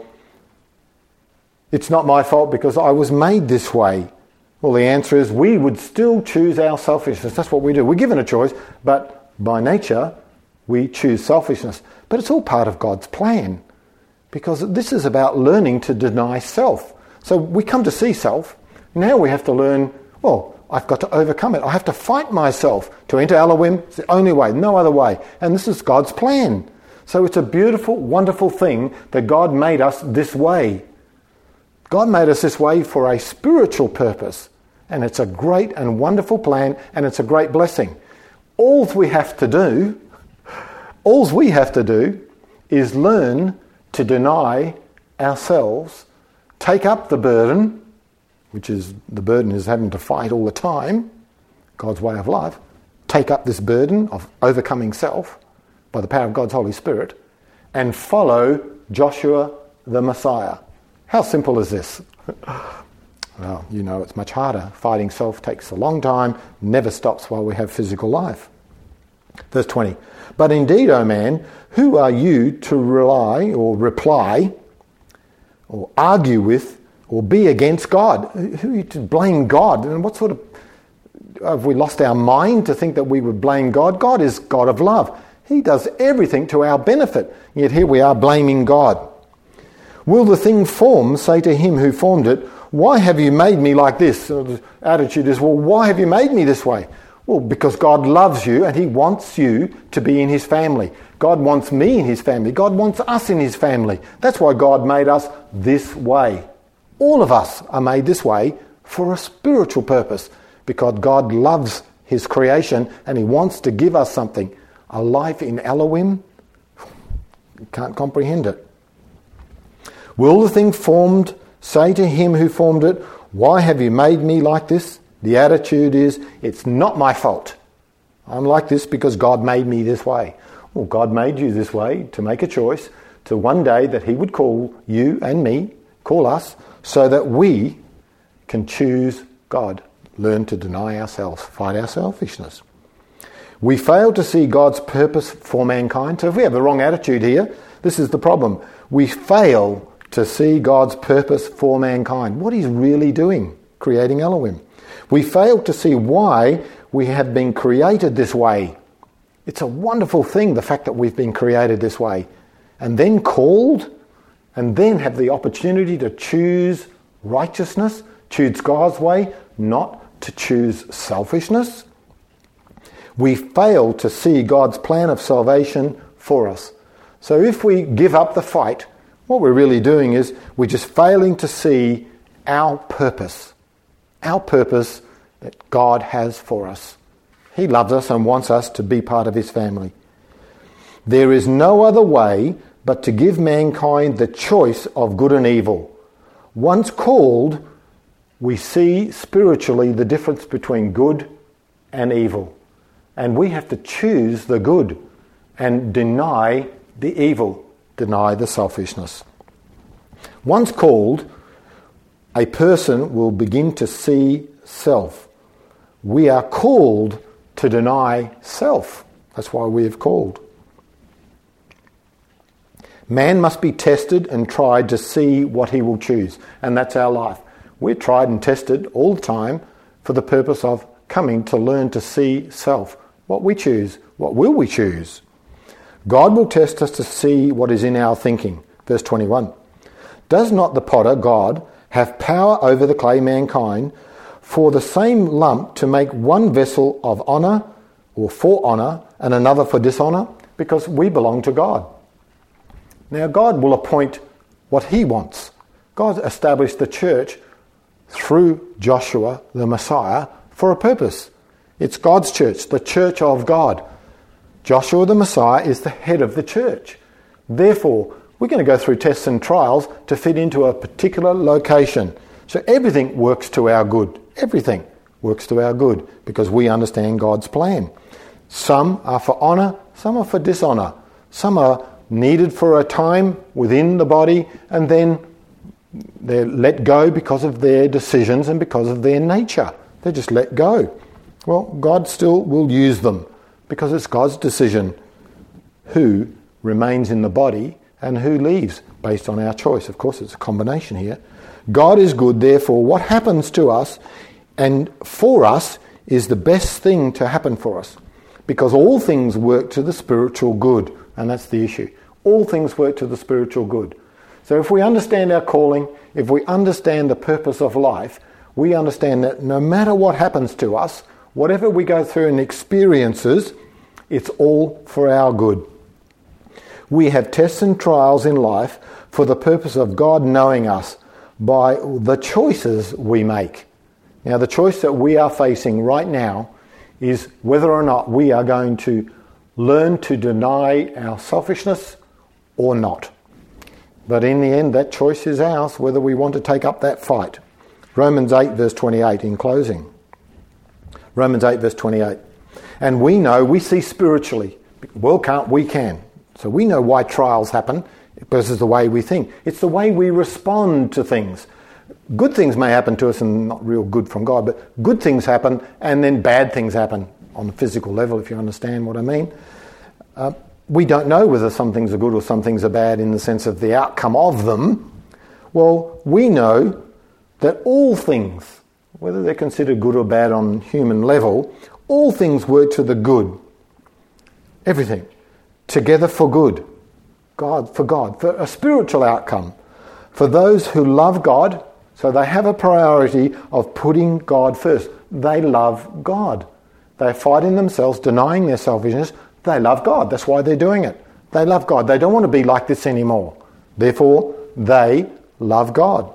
it's not my fault because I was made this way. Well, the answer is we would still choose our selfishness. That's what we do. We're given a choice, but by nature, we choose selfishness. But it's all part of God's plan because this is about learning to deny self. So we come to see self. Now we have to learn, well, I've got to overcome it. I have to fight myself to enter Elohim. It's the only way, no other way. And this is God's plan. So it's a beautiful, wonderful thing that God made us this way. God made us this way for a spiritual purpose. And it's a great and wonderful plan, and it's a great blessing. All we have to do, all we have to do is learn to deny ourselves, take up the burden, which is the burden is having to fight all the time, God's way of life, take up this burden of overcoming self by the power of God's Holy Spirit, and follow Joshua the Messiah. How simple is this? Well, you know it's much harder. Fighting self takes a long time, never stops while we have physical life. Verse twenty. But indeed, O man, who are you to rely or reply or argue with or be against God? Who are you to blame God? And what sort of... Have we lost our mind to think that we would blame God? God is God of love. He does everything to our benefit. Yet here we are blaming God. Will the thing formed say to him who formed it, why have you made me like this? The attitude is, well, why have you made me this way? Well, because God loves you and he wants you to be in his family. God wants me in his family. God wants us in his family. That's why God made us this way. All of us are made this way for a spiritual purpose because God loves his creation and he wants to give us something. A life in Elohim, you can't comprehend it. Will the thing formed say to him who formed it, why have you made me like this? The attitude is, it's not my fault. I'm like this because God made me this way. Well, God made you this way to make a choice to one day that he would call you and me, call us, so that we can choose God, learn to deny ourselves, fight our selfishness. We fail to see God's purpose for mankind. So if we have the wrong attitude here, this is the problem. We fail to see God's purpose for mankind, what he's really doing, creating Elohim. We fail to see why we have been created this way. It's a wonderful thing, the fact that we've been created this way, and then called, and then have the opportunity to choose righteousness, choose God's way, not to choose selfishness. We fail to see God's plan of salvation for us. So if we give up the fight, what we're really doing is we're just failing to see our purpose, our purpose that God has for us. He loves us and wants us to be part of his family. There is no other way but to give mankind the choice of good and evil. Once called, we see spiritually the difference between good and evil. And we have to choose the good and deny the evil, deny the selfishness. Once called, a person will begin to see self. We are called to deny self. That's why we have called. Man must be tested and tried to see what he will choose. And that's our life. We're tried and tested all the time for the purpose of coming to learn to see self. What we choose. What will we choose? God will test us to see what is in our thinking. Verse twenty-one. Does not the potter, God, have power over the clay mankind for the same lump to make one vessel of honour or for honour and another for dishonour? Because we belong to God. Now God will appoint what he wants. God established the church through Joshua, the Messiah, for a purpose. It's God's church, the church of God. Joshua the Messiah is the head of the church. Therefore, we're going to go through tests and trials to fit into a particular location. So everything works to our good. Everything works to our good because we understand God's plan. Some are for honour, some are for dishonour. Some are needed for a time within the body and then they're let go because of their decisions and because of their nature. They're just let go. Well, God still will use them because it's God's decision who remains in the body and who leaves based on our choice. Of course, it's a combination here. God is good, therefore what happens to us and for us is the best thing to happen for us because all things work to the spiritual good, and that's the issue. All things work to the spiritual good. So if we understand our calling, if we understand the purpose of life, we understand that no matter what happens to us, whatever we go through and experiences, it's all for our good. We have tests and trials in life for the purpose of God knowing us by the choices we make. Now, the choice that we are facing right now is whether or not we are going to learn to deny our selfishness or not. But in the end, that choice is ours, whether we want to take up that fight. Romans eight, verse twenty-eight, in closing. Romans eight, verse twenty-eight. And we know, we see spiritually. Well, can't we can. So we know why trials happen, because it's the way we think. It's the way we respond to things. Good things may happen to us and not real good from God, but good things happen and then bad things happen on the physical level, if you understand what I mean. Uh, we don't know whether some things are good or some things are bad in the sense of the outcome of them. Well, we know that all things, whether they're considered good or bad on human level, all things work to the good. Everything. Together for good. God, for God, for a spiritual outcome. For those who love God, so they have a priority of putting God first. They love God. They're fighting themselves, denying their selfishness. They love God. That's why they're doing it. They love God. They don't want to be like this anymore. Therefore, they love God.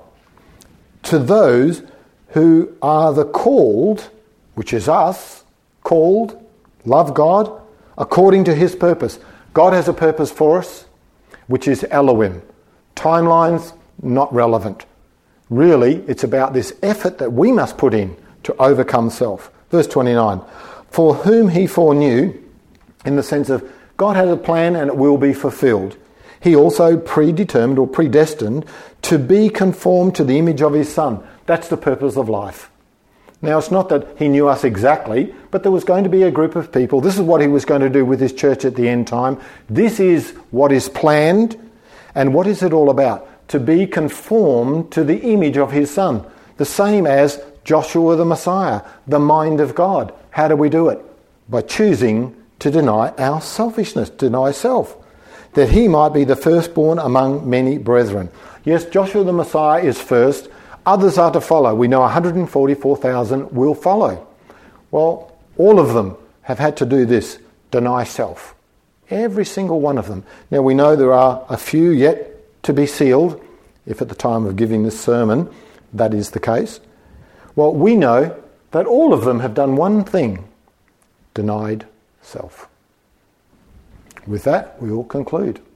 To those who are the called, which is us, called, love God, according to his purpose. God has a purpose for us, which is Elohim. Timelines, not relevant. Really, it's about this effort that we must put in to overcome self. Verse twenty-nine. For whom he foreknew, in the sense of God has a plan and it will be fulfilled. He also predetermined or predestined to be conformed to the image of his Son. That's the purpose of life. Now, it's not that he knew us exactly, but there was going to be a group of people. This is what he was going to do with his church at the end time. This is what is planned. And what is it all about? To be conformed to the image of his Son. The same as Joshua the Messiah, the mind of God. How do we do it? By choosing to deny our selfishness, deny self, that he might be the firstborn among many brethren. Yes, Joshua the Messiah is first. Others are to follow. We know one hundred forty-four thousand will follow. Well, all of them have had to do this, deny self. Every single one of them. Now, we know there are a few yet to be sealed, if at the time of giving this sermon that is the case. Well, we know that all of them have done one thing, denied self. With that, we will conclude.